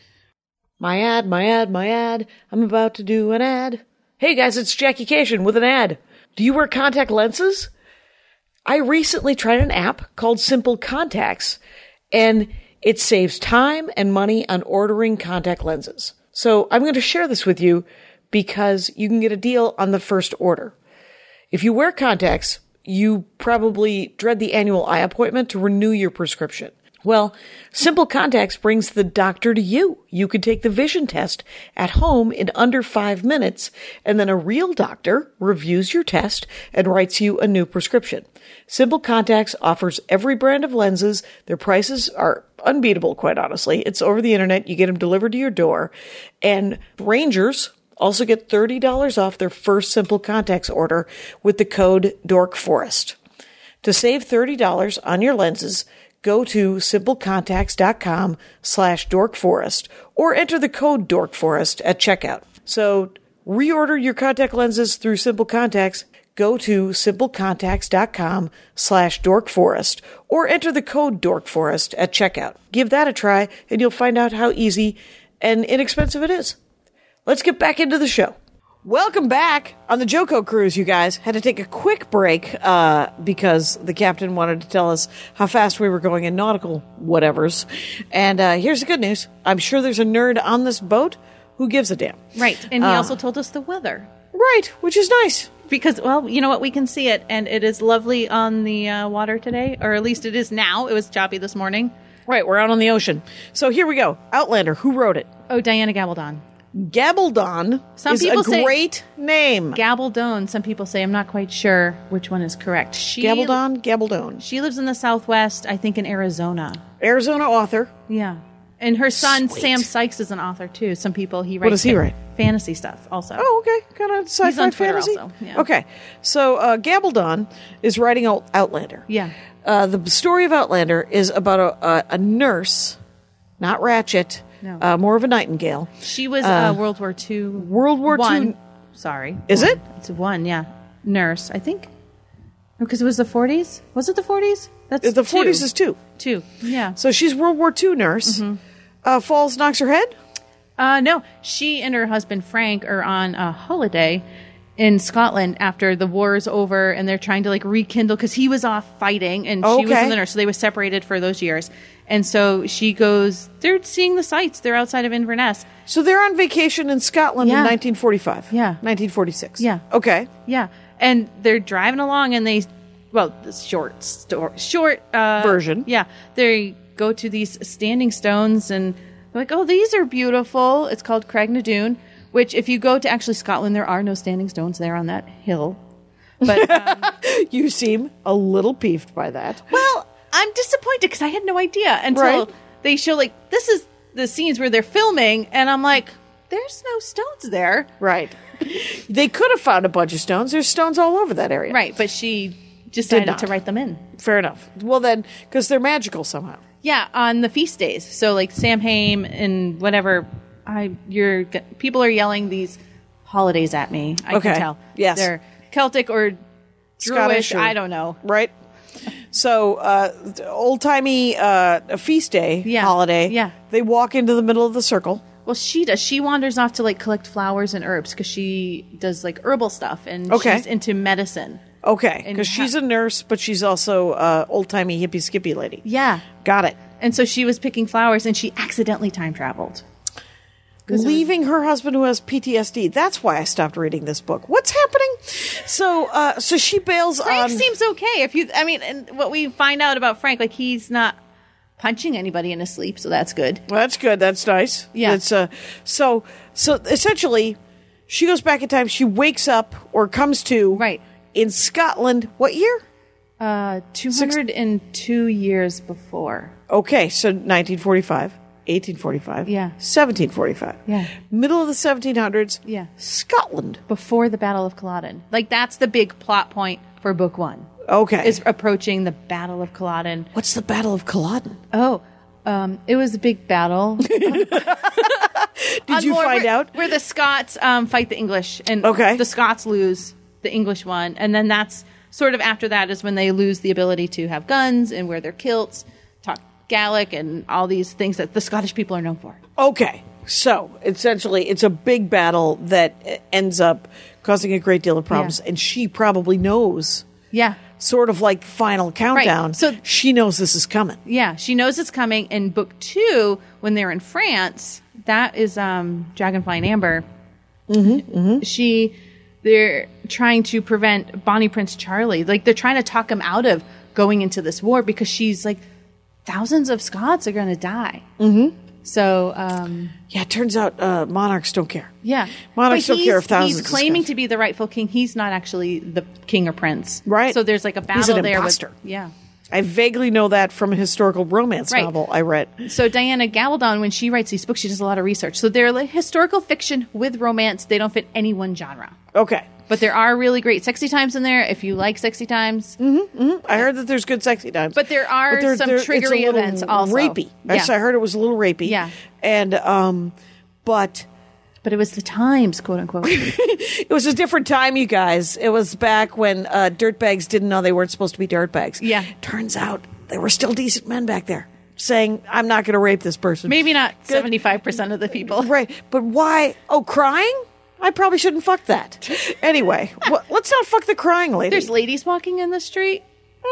My ad, my ad, my ad. I'm about to do an ad. Hey guys, it's Jackie Cation with an ad. Do you wear contact lenses? I recently tried an app called Simple Contacts, and it saves time and money on ordering contact lenses. So I'm going to share this with you because you can get a deal on the first order. If you wear contacts, you probably dread the annual eye appointment to renew your prescription. Well, Simple Contacts brings the doctor to you. You can take the vision test at home in under five minutes, and then a real doctor reviews your test and writes you a new prescription. Simple Contacts offers every brand of lenses. Their prices are unbeatable, quite honestly. It's over the internet. You get them delivered to your door. And Rangers also get thirty dollars off their first Simple Contacts order with the code DorkForest. To save thirty dollars on your lenses, go to simplecontacts.com slash dorkforest or enter the code dorkforest at checkout. So reorder your contact lenses through Simple Contacts. Go to simplecontacts.com slash dorkforest or enter the code dorkforest at checkout. Give that a try and you'll find out how easy and inexpensive it is. Let's get back into the show. Welcome back on the Joko Cruise, you guys. Had to take a quick break uh, because the captain wanted to tell us how fast we were going in nautical whatevers. And uh, here's the good news. I'm sure there's a nerd on this boat who gives a damn. Right. And he Uh, also told us the weather. Right, which is nice. Because, well, you know what? We can see it, and it is lovely on the uh, water today, or at least it is now. It was choppy this morning. Right, we're out on the ocean. So here we go. Outlander, who wrote it? Oh, Diana Gabaldon. Gabaldon Some is people a say- great name. Gabaldon, some people say. I'm not quite sure which one is correct. She, Gabaldon, Gabaldon. She lives in the Southwest, I think in Arizona. Arizona author. Yeah. And her son, Sweet. Sam Sykes, is an author, too. Some people, he writes... What does he fa- write? Fantasy stuff, also. Oh, okay. Kind of sci-fi He's on Twitter fantasy. also, yeah. Okay. So uh, Gabaldon is writing Out- Outlander. Yeah. Uh, the story of Outlander is about a, a, a nurse, not Ratchet, No. uh, more of a nightingale. She was uh, World War Two. World War one. Two. Sorry. Is One. it? It's a one, yeah. Nurse, I think. Because it was the forties? Was it the forties? That's The forties two. is two. Two, yeah. So she's World War Two nurse. Mm-hmm. Uh, falls, knocks her head. Uh, no, she and her husband Frank are on a holiday in Scotland after the war is over, and they're trying to like rekindle because he was off fighting and she was Okay. in the nurse, so they were separated for those years. And so she goes. They're seeing the sights. They're outside of Inverness. So they're on vacation in Scotland in Yeah. nineteen forty-five. Yeah. nineteen forty-six. Yeah. Okay. Yeah, and they're driving along, and they, well, the short story, short uh, Version. Yeah, they go to these standing stones, and they're like, oh, these are beautiful. It's called Craignadoon, which, if you go to actually Scotland, there are no standing stones there on that hill. But um, You seem a little peeved by that. well, I'm disappointed because I had no idea until Right. they show like this is the scenes where they're filming, and I'm like, there's no stones there. Right. They could have found a bunch of stones. There's stones all over that area. Right, but she decided not. to write them in. Fair enough. Well, then, because they're magical somehow. Yeah, on the feast days. So like Samhain and whatever, I you're people are yelling these holidays at me. I Okay. can tell. Yes. They're Celtic or Scottish Jewish. or- I don't know. Right? So, uh, old timey uh, feast day Yeah. holiday. Yeah. They walk into the middle of the circle. Well, she does. She wanders off to like collect flowers and herbs because she does like herbal stuff and Okay. she's into medicine. Okay. And Because ha- she's a nurse, but she's also uh, old timey hippie skippy lady. Yeah. Got it. And so she was picking flowers and she accidentally time traveled. Leaving her husband who has P T S D. That's why I stopped reading this book. What's happening? So, uh, so she bails Frank on. seems okay. If you, I mean, and what we find out about Frank, like he's not punching anybody in his sleep, so that's good. Well, that's good. That's nice. Yeah. It's uh, so so essentially, she goes back in time. She wakes up or comes to Right. in Scotland. What year? Uh, two hundred two years before. Okay, so nineteen forty-five, eighteen forty-five, Yeah. seventeen forty-five, Yeah. middle of the seventeen hundreds, Yeah. Scotland. Before the Battle of Culloden. Like, that's the big plot point for book one. Okay, Is approaching the Battle of Culloden. what's the Battle of Culloden? Oh, um, it was a big battle. Did you find where, out? Where the Scots um, fight the English, and Okay. the Scots lose, the English won. And then that's sort of after that is when they lose the ability to have guns and wear their kilts, talk Gaelic, and all these things that the Scottish people are known for. Okay, so essentially, it's a big battle that uh, ends up causing a great deal of problems, Yeah. and she probably knows. Yeah. Sort of like Final Countdown. So- she knows this is coming. Yeah, she knows it's coming. In book two, when they're in France, that is um, Dragonfly and Amber. Mm-hmm, mm-hmm. She, they're trying to prevent Bonnie Prince Charlie. Like, they're trying to talk him out of going into this war because she's like, thousands of Scots are going to die. Mm-hmm. So, um, Yeah, it turns out uh, monarchs don't care. yeah. Monarchs But don't care he's- if thousands He's of claiming Scots- to be the rightful king. He's not actually the king or prince. Right. So there's like a battle He's an there. imposter. With, yeah. I vaguely know that from a historical romance Right. novel I read. So Diana Gabaldon, when she writes these books, she does a lot of research. So they're like historical fiction with romance. They don't fit any one genre. Okay. But there are really great sexy times in there if you like sexy times. I heard that there's good sexy times. But there are they're- some they're- it's a triggery little events also. Rapey. I, Yeah. s- I heard it was a little rapey. Yeah. And, um, but But it was the times, quote unquote. it was a different time, you guys. It was back when uh, dirtbags didn't know they weren't supposed to be dirtbags. Yeah. Turns out there were still decent men back there saying, I'm not going to rape this person. Maybe not Good. seventy-five percent of the people. Right. But why? Oh, crying? I probably shouldn't fuck that. Anyway, well, let's not fuck the crying lady. There's ladies walking in the street.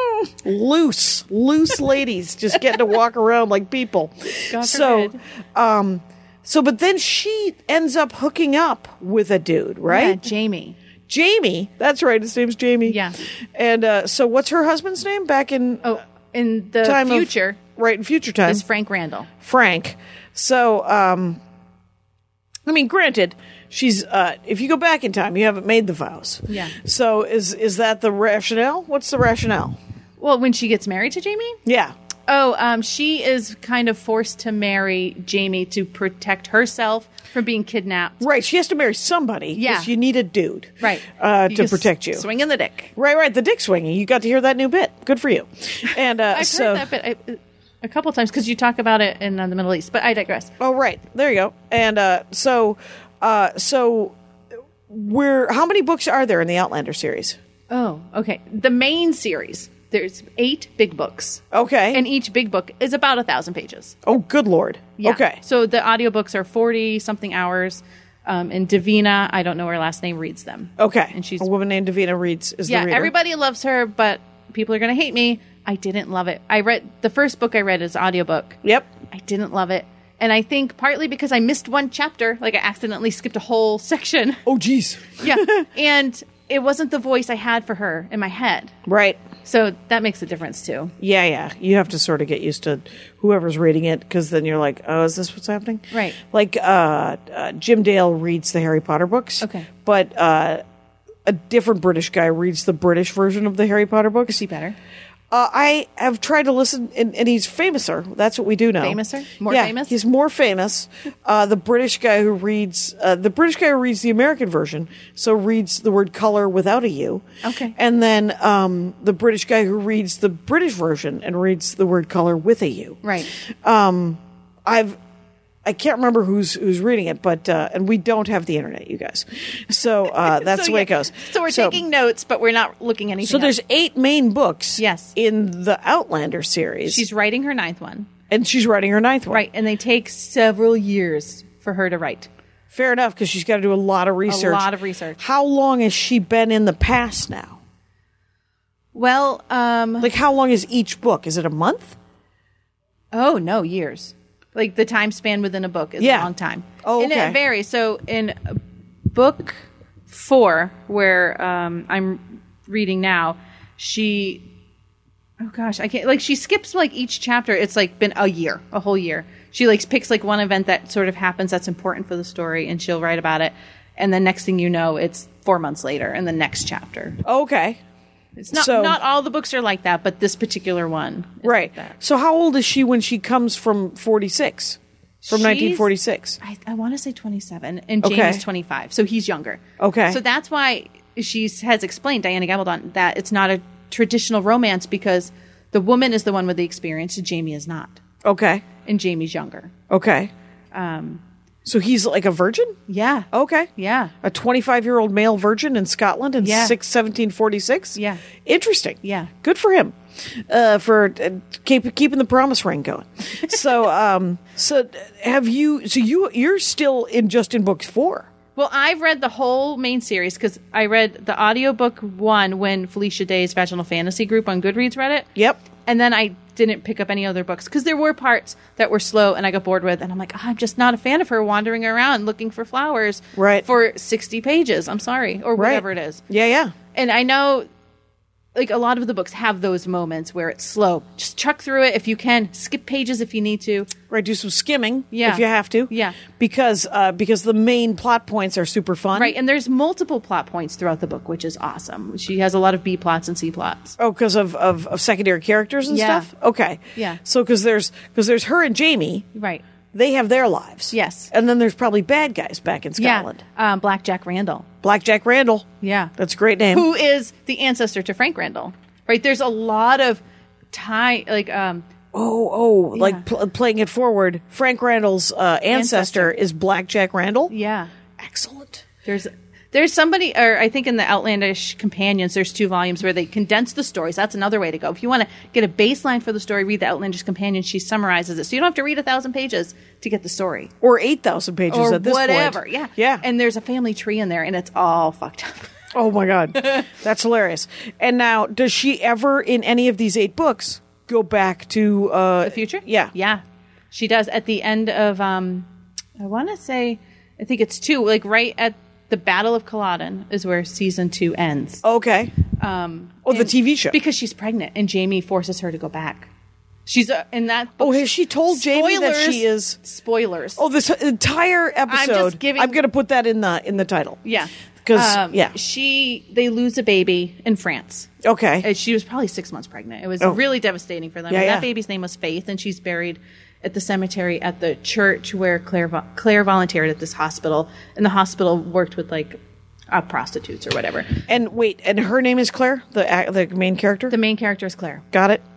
loose, loose ladies just getting to walk around like people. God so, forbid. um, so, but then she ends up hooking up with a dude, Yeah, right? Jamie. Jamie. That's right. His name's Jamie. Yeah. And uh, so, what's her husband's name back in Oh, in the time of- future right in future time? is Frank Randall. Frank. So, um, I mean, granted, she's uh, if you go back in time, you haven't made the vows. Yeah. So, is is that the rationale? What's the rationale? Well, when she gets married to Jamie? Yeah. Oh, um, she is kind of forced to marry Jamie to protect herself from being kidnapped. Right, she has to marry somebody. 'Cause Yeah. you need a dude, Right. uh, You to just protect you. Swing in the dick. Right, right. The dick swinging. You got to hear that new bit. Good for you. And uh, I've so, heard that bit I, a couple times because you talk about it in uh, the Middle East, but I digress. oh, right. There you go. And uh, so, uh, so, we're how many books are there in the Outlander series? Oh, okay. The main series, there's eight big books. Okay. And each big book is about a thousand pages. oh, good lord. Yeah. Okay. So the audiobooks are forty something hours. Um, and Davina, I don't know her last name, reads them. Okay. And she's a woman named Davina reads is yeah, the reader. everybody loves her, but people are going to hate me. I didn't love it. I read the first book I read is audiobook. Yep. I didn't love it. And I think partly because I missed one chapter, like I accidentally skipped a whole section. Oh, geez. Yeah. And it wasn't the voice I had for her in my head. Right. So that makes a difference too. Yeah, yeah. You have to sort of get used to whoever's reading it because then you're like, oh, is this what's happening? Right. Like uh, uh, Jim Dale reads the Harry Potter books. Okay. But uh, a different British guy reads the British version of the Harry Potter books. Is he better? Uh, I have tried to listen, and, and he's famouser. That's what we do now. Famouser? More yeah, famous? He's more famous. Uh, the British guy who reads uh, the British guy who reads the American version, so reads the word color without a U. Okay. And then um, the British guy who reads the British version and reads the word color with a U. Right. Um, I've. I can't remember who's who's reading it, but uh, and we don't have the internet, you guys. So uh, that's So, the way yeah. it goes. So we're taking notes, but we're not looking anything So up. there's eight main books. Yes. In the Outlander series. She's writing her ninth one. And she's writing her ninth one. Right. And they take several years for her to write. Fair enough, because she's got to do a lot of research. A lot of research. How long has she been in the past now? Well, um, Like, how long is each book? Is it a month? oh, no, years. Like the time span within a book is Yeah. a long time. Oh, And okay. it varies. So in book four, where um, I'm reading now, she, oh gosh, I can't, like she skips like each chapter. It's like been a year, a whole year. She like picks like one event that sort of happens that's important for the story and she'll write about it. And the next thing you know, it's four months later in the next chapter. Okay. It's not, So- not all the books are like that, but this particular one is Right. like that. So how old is she when she comes from forty-six? From She's- nineteen forty-six? I, I want to say twenty-seven, and James Okay. is twenty-five, so he's younger. Okay. So that's why she has explained, Diana Gabaldon, that it's not a traditional romance because the woman is the one with the experience, and Jamie is not. Okay. And Jamie's younger. Okay. Um, So he's like a virgin? yeah. Okay. Yeah. A twenty-five-year-old male virgin in Scotland in Yeah. six seventeen forty-six? Yeah. Interesting. Yeah. Good for him. Uh, for uh, keep, keeping the promise ring going. So, um, so have you? So you you're still in just in book four. Well, I've read the whole main series because I read the audiobook one when Felicia Day's Vaginal Fantasy group on Goodreads read it. Yep. And then I didn't pick up any other books because there were parts that were slow and I got bored with. And I'm like, oh, I'm just not a fan of her wandering around looking for flowers Right. for sixty pages. I'm sorry. Or Right. whatever it is. Yeah, yeah. And I know like a lot of the books have those moments where it's slow. Just chuck through it if you can. Skip pages if you need to. Right, do some skimming Yeah. if you have to. Yeah. Because uh, because the main plot points are super fun. Right, and there's multiple plot points throughout the book, which is awesome. She has a lot of B plots and C plots. Oh, because of, of, of secondary characters and Yeah. stuff? Okay. Yeah. So because there's, because there's her and Jamie. Right. They have their lives. Yes. And then there's probably bad guys back in Scotland. Yeah. Um, Black Jack Randall. Black Jack Randall. Yeah. That's a great name. Who is the ancestor to Frank Randall. Right? There's a lot of tie, like, um, Oh, oh, Yeah. like pl- playing it forward. Frank Randall's uh, ancestor, Ancestor. is Black Jack Randall. yeah. Excellent. There's there's somebody, or I think in the Outlandish Companions, there's two volumes where they condense the stories. That's another way to go. If you want to get a baseline for the story, read the Outlandish Companion. She summarizes it, so you don't have to read a thousand pages to get the story Or eight thousand pages or at this whatever. point. Yeah, Yeah. And there's a family tree in there, and it's all fucked up. Oh, my God. That's hilarious. And now, does she ever, in any of these eight books, go back to... Uh, The future? Yeah. Yeah. She does at the end of, um, I want to say, I think it's two, like right at the Battle of Culloden is where season two ends. Okay. Um, Oh, the and- T V show. Because she's pregnant and Jamie forces her to go back. She's uh, in that book. Oh, has she told Jamie that she is... Spoilers. Oh, this entire episode. giving- I'm going to put that in the in the title. yeah. 'Cause, Um, yeah. She, they lose a baby in France. Okay. And she was probably six months pregnant. It was Oh. really devastating for them. Yeah, and yeah. that baby's name was Faith, and she's buried at the cemetery at the church where Claire vo- Claire volunteered at this hospital, and the hospital worked with like uh, prostitutes or whatever. And wait, and her name is Claire, the ac- the main character. The main character is Claire, Got it.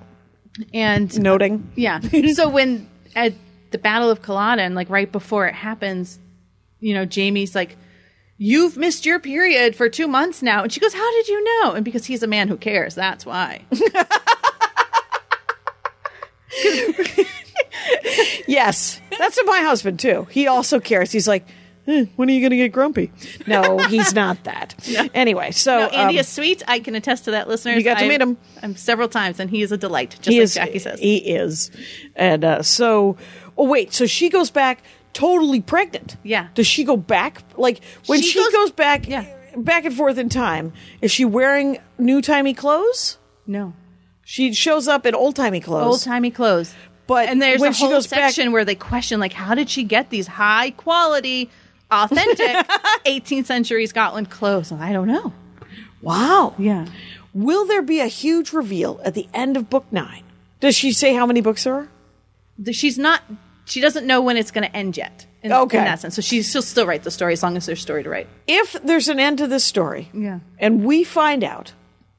and Noting. yeah. So when at the Battle of Culloden, like right before it happens, you know, Jamie's like, "You've missed your period for two months now," and she goes, "How did you know?" And because he's a man who cares, that's why. Yes, that's my husband too. He also cares. He's like, eh, when are you going to get grumpy? No, he's not that. Anyway, so No, Andy um, is sweet. I can attest to that, listeners. You got to I've- meet him. um, several times, and he is a delight, just he like is, Jackie says. he is, and uh, so. Oh wait, so she goes back totally pregnant. Yeah. Does she go back like when She she, goes- goes, back? Yeah. Back and forth in time. Is she wearing new timey clothes? No. She shows up in old timey clothes. Old timey clothes. But and there's when a she whole goes back- section where they question, like, how did she get these high quality, authentic eighteenth century Scotland clothes? I don't know. Wow. Yeah. Will there be a huge reveal at the end of book nine? Does she say how many books there are? The- She's not, she doesn't know when it's going to end yet. In, Okay. in that sense. So she, she'll still write the story as long as there's story to write. If there's an end to this story, Yeah. and we find out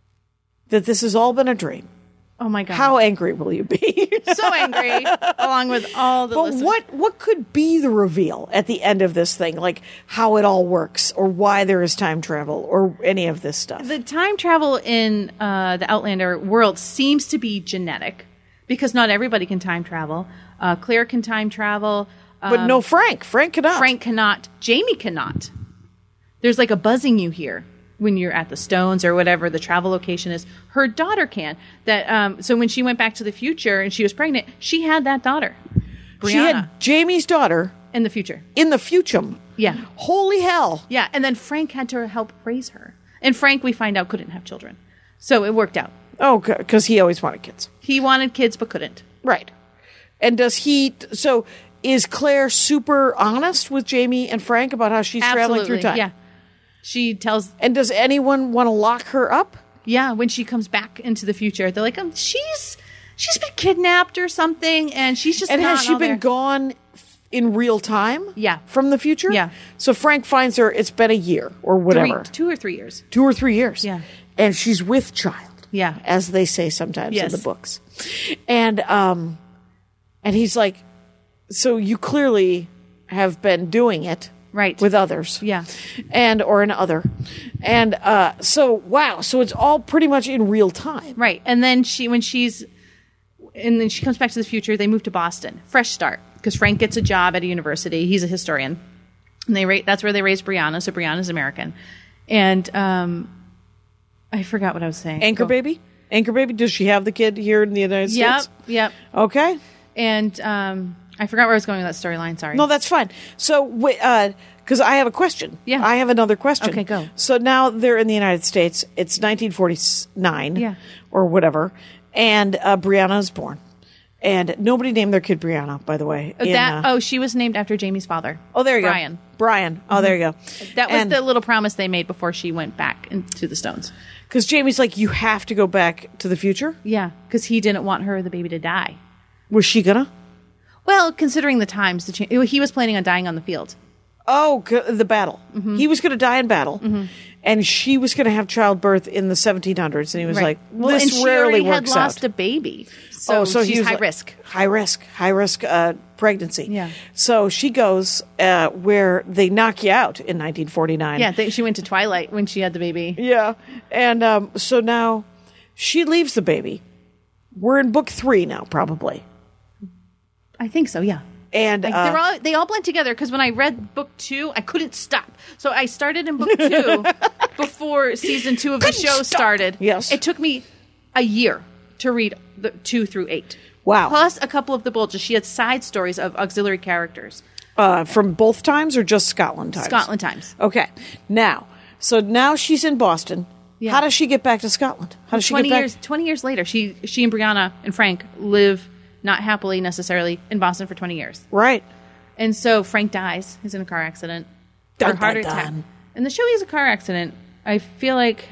that this has all been a dream, Oh my God. how angry will you be? so angry, along with all the But listeners. what what could be the reveal at the end of this thing? Like how it all works, or why there is time travel, or any of this stuff? The time travel in uh, the Outlander world seems to be genetic because not everybody can time travel. Uh, Claire can time travel. but um, no, Frank. Frank cannot. Frank cannot. Jamie cannot. There's like a buzzing you hear when you're at the Stones or whatever the travel location is. Her daughter can. That um, so when she went back to the future and she was pregnant, she had that daughter, Brianna, She had Jamie's daughter in the future. in the future. Yeah, Holy hell! yeah. And then Frank had to help raise her. And Frank, we find out, couldn't have children, so it worked out. Oh, because he always wanted kids. He wanted kids but couldn't. Right. And does he? So is Claire super honest with Jamie and Frank about how she's traveling through time? Yeah. She tells, And does anyone want to lock her up? yeah, when she comes back into the future, they're like, um, she's she's been kidnapped or something, and she's just And not has she all been there. gone in real time? Yeah. From the future? Yeah. So Frank finds her, it's been a year or Three, whatever. two or three years. Two or three years. Yeah. And she's with child. Yeah. As they say sometimes Yes. in the books. And um and he's like, so you clearly have been doing it. Right. With others. Yeah. And or an other. And uh so wow, so it's all pretty much in real time. Right. And then she, when she's, and then she comes back to the future, they move to Boston. Fresh start. Because Frank gets a job at a university. He's a historian. And they ra- that's where they raised Brianna. So Brianna's American. And um, I forgot what I was saying. Anchor Go. baby? Anchor baby? Does she have the kid here in the United Yep. States? Yep. Okay. And um, I forgot where I was going with that storyline. Sorry. No, that's fine. So, because uh, I have a question. Yeah. I have another question. Okay, go. So now they're in the United States. It's nineteen forty-nine. Yeah. Or whatever. And uh, Brianna is born. And nobody named their kid Brianna, by the way. Oh, in, that, uh, oh, she was named after Jamie's father. oh, there you Brian. go. Brian. Oh, there you go. That was And- the little promise they made before she went back into the Stones. Because Jamie's like, you have to go back to the future? Yeah, because he didn't want her, the baby, to die. Was she gonna? Well, considering the times, the cha- he was planning on dying on the field. Oh, c- the battle. Mm-hmm. He was going to die in battle. Mm-hmm. And she was going to have childbirth in the seventeen hundreds. And he was Right. like, well, this and she rarely already works had lost out. a baby, so, Oh, so he she's was high like- risk. High risk, high risk uh, pregnancy. Yeah. So she goes uh, where they knock you out in nineteen forty-nine. Yeah, they, she went to Twilight when she had the baby. Yeah. And um, so now she leaves the baby. We're in book three now, probably. I think so. Yeah. And Like, uh, they're all they all blend together because when I read book two, I couldn't stop. So I started in book two before season two of the Couldn't show stop. started. Yes. It took me a year to read the two through eight. Wow. Plus a couple of the bulges. She had side stories of auxiliary characters. uh, from both times or just Scotland times? Scotland times. Okay. Now, so now she's in Boston. Yeah. How does she get back to Scotland? How does she twenty get back? years twenty years later, she she and Brianna and Frank live not happily necessarily in Boston for twenty years. Right. And so Frank dies. He's in a car accident. Dun, or heart dun, attack. dun. In the show, he's a car accident. I feel like,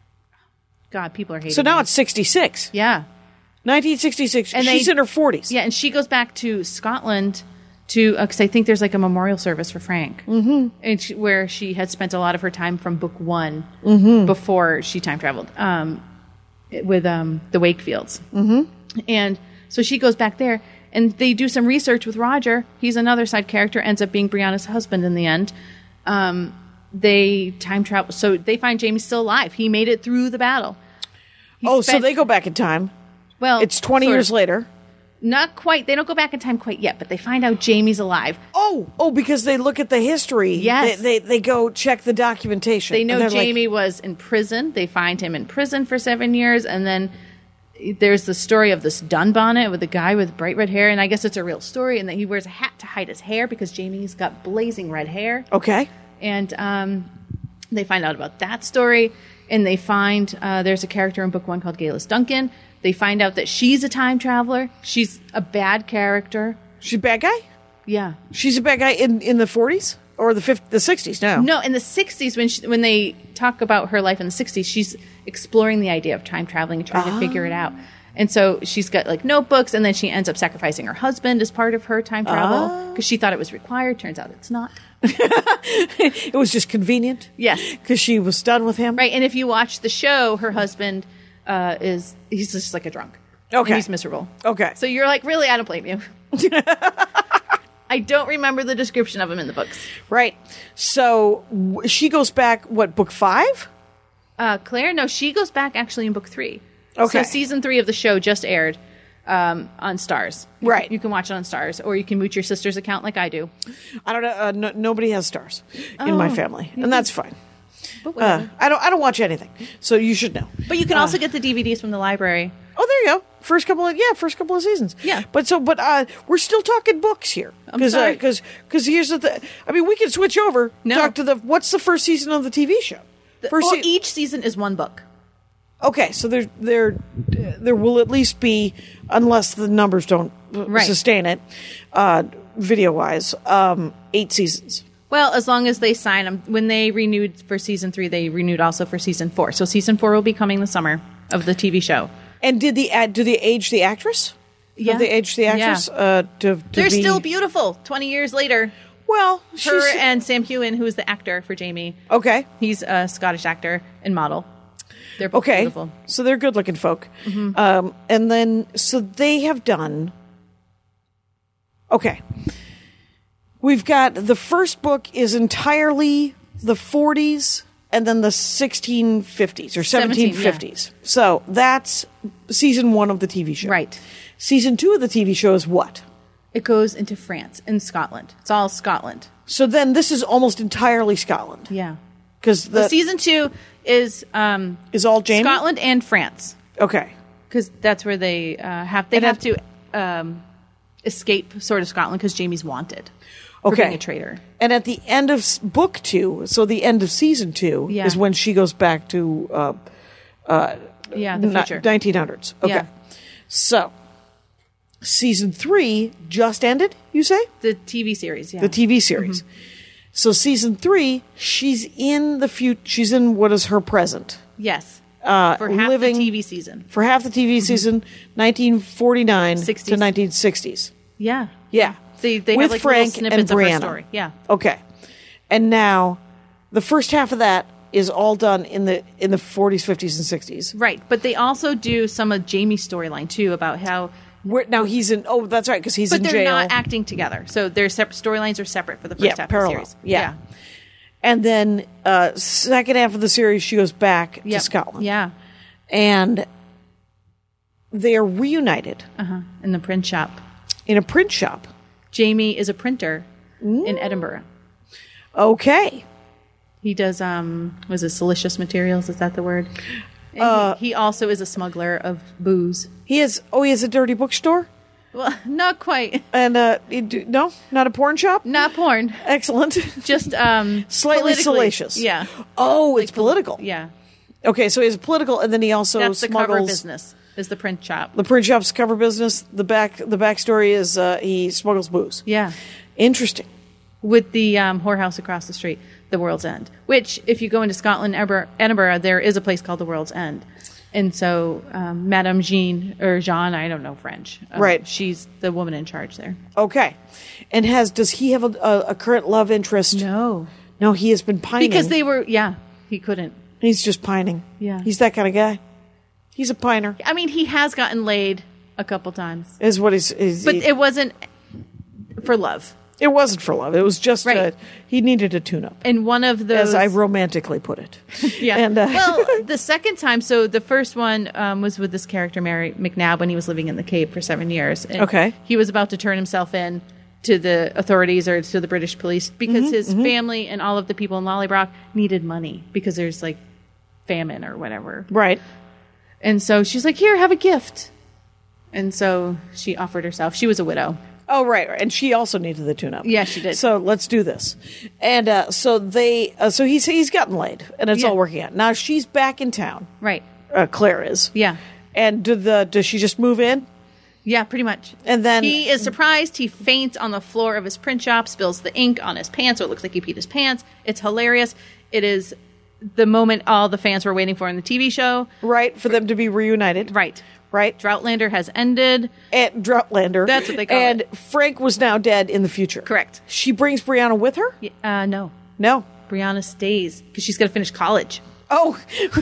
God, people are hating So now me. it's sixty-six. Yeah. nineteen sixty-six. And She's they- in her forties. Yeah, and she goes back to Scotland to, because I think there's like a memorial service for Frank. Mm-hmm. And she, where she had spent a lot of her time from book one Mm-hmm. before she time traveled um, with um, the Wakefields. Mm-hmm. And so she goes back there, and they do some research with Roger. He's another side character, ends up being Brianna's husband in the end. Um, they time travel, so they find Jamie's still alive. He made it through the battle. He Oh, so spent- they go back in time. well, It's twenty sort years of. later. Not quite. They don't go back in time quite yet, but they find out Jamie's alive. Oh, oh, because they look at the history. Yes. They, they, they go check the documentation. They And know they're like, Jamie was in prison. They find him in prison for seven years, and then there's the story of this Dunbonnet with a guy with bright red hair, and I guess it's a real story, and that he wears a hat to hide his hair because Jamie's got blazing red hair. okay. And um, they find out about that story, and they find uh, there's a character in book one called Galis Duncan. They find out that she's a time traveler. She's a bad character. She's a bad guy? Yeah. She's a bad guy in, in the forties? Or the fifties, the sixties now? No, in the sixties, when she, when they talk about her life in the sixties, she's exploring the idea of time traveling and trying to figure it out. And so she's got like notebooks, and then she ends up sacrificing her husband as part of her time travel because she thought it was required. Turns out it's not. It was just convenient? Yes. Because she was done with him? Right. And if you watch the show, her husband uh, is, he's just like a drunk. Okay. And he's miserable. Okay. So you're like, really, I don't blame you. I don't remember the description of him in the books. Right. So w- she goes back, what, book five? Uh, Claire, no, she goes back actually in book three. Okay. So season three of the show just aired um, on Stars. You Right. Can, you can watch it on Stars, or you can boot your sister's account like I do. I don't know. Uh, no, nobody has stars in my family, and that's fine. But, Uh, whatever. I don't. I don't watch anything, so you should know. but you can also get the D V Ds from the library. Oh, there you go. First couple of yeah, first couple of seasons. Yeah. But so, but uh, we're still talking books here. I'm sorry. Because because here's the. Th- I mean, we can switch over. No. Talk to the. What's the first season of the T V show? First Well, se- each season is one book. Okay, so there there there will at least be, unless the numbers don't uh, Right. sustain it, uh, video wise, um, eight seasons. Well, as long as they sign them. When they renewed for season three, they renewed also for season four. So season four will be coming the summer of the T V show. And did the ad? Do they age the actress? Yeah. Have they aged the actress? Yeah. Uh, to, to They're be- still beautiful. Twenty years later, Well, her she's and Sam Heughan, who is the actor for Jamie, okay. he's a Scottish actor and model. They're both Okay, beautiful. so they're good-looking folk, um, and then so they have done. Okay, we've got the first book is entirely the forties, and then the sixteen fifties or seventeen fifties. So that's season one of the T V show. Right. Season two of the T V show is what? It goes into France and Scotland. It's all Scotland. So then this is almost entirely Scotland Yeah. because the The season two is um, is all Jamie. Scotland and France Okay. because that's where they uh, have they And have that- to um, escape sort of Scotland because Jamie's wanted for Okay. being a traitor. And at the end of s- book two, so the end of season two, Yeah. is when she goes back to uh, Yeah, the ni- future. nineteen hundreds. Okay. Yeah. So, season three just ended, you say? The T V series, yeah. The T V series. So, season three, she's in the future. She's in what is her present. Yes. Uh, For half living the T V season. For half the T V season, nineteen forty-nine sixties. to nineteen sixties. Yeah. Yeah. They, they With have like Frank little snippets and of her Brianna. story. Yeah. Okay. And now, the first half of that is all done in the in the forties, fifties, and sixties. Right. But they also do some of Jamie's storyline, too, about how... Where, now he's in. Oh, that's right, because he's But in they're jail. not acting together. So their separate storylines are separate for the first Yeah, half parallel. of the series. Yeah. And then, uh, second half of the series, she goes back Yep. to Scotland. Yeah. And they are reunited Uh-huh. In the print shop. in a print shop. Jamie is a printer in Edinburgh. Okay. He does, um, was it silicious materials? Is that the word? And he, he also is a smuggler of booze. He has. Oh, he has a dirty bookstore. Well, not quite. And uh, he do- no, not a porn shop. Not porn. Excellent. Just um, Slightly politically. salacious. Yeah. Oh, it's political. Yeah. Okay, so he's political, and then he also That's the cover smuggles. business, is the print shop. The print shop's cover business. The back. The backstory is uh, he smuggles booze. Yeah. Interesting. With the um, whorehouse across the street, the World's End. Which, if you go into Scotland, Edinburgh, Edinburgh there is a place called the World's End. And so, um, Madame Jean, or Jean, I don't know French. Um, Right. She's the woman in charge there. Okay, and has does he have a, a, a current love interest? No. No, he has been pining Because they were, yeah, he couldn't. He's just pining. Yeah. he's that kind of guy. He's a piner. I mean, he has gotten laid a couple times. Is what he's. he's But he- it wasn't for love. it wasn't for love. It was just Right. a, he needed a tune-up, And one of those... as I romantically put it. Yeah. And uh, well, the second time, so the first one um, was with this character, Mary McNabb, when he was living in the Cape for seven years. And Okay. He was about to turn himself in to the authorities or to the British police because Mm-hmm, his family and all of the people in Lollybrock needed money because there's like famine or whatever. right. And so she's like, here, have a gift. And so she offered herself. She was a widow. Oh, right, right. And she also needed the tune-up. Yeah, she did. So let's do this. And uh, so they, uh, so he's he's gotten laid, and it's Yeah. all working out. Now she's back in town. Right. Uh, Claire is. Yeah. And do the does she just move in? Yeah, pretty much. And then He is surprised. He faints on the floor of his print shop, spills the ink on his pants, so it looks like he peed his pants. It's hilarious. It is the moment all the fans were waiting for in the T V show. right for them to be reunited. Right. Right. Droughtlander has ended. And Droughtlander. That's what they call and it. Frank was now dead in the future. Correct. She brings Brianna with her? Y- Uh, no. No. Brianna stays because she's going to finish college. Oh.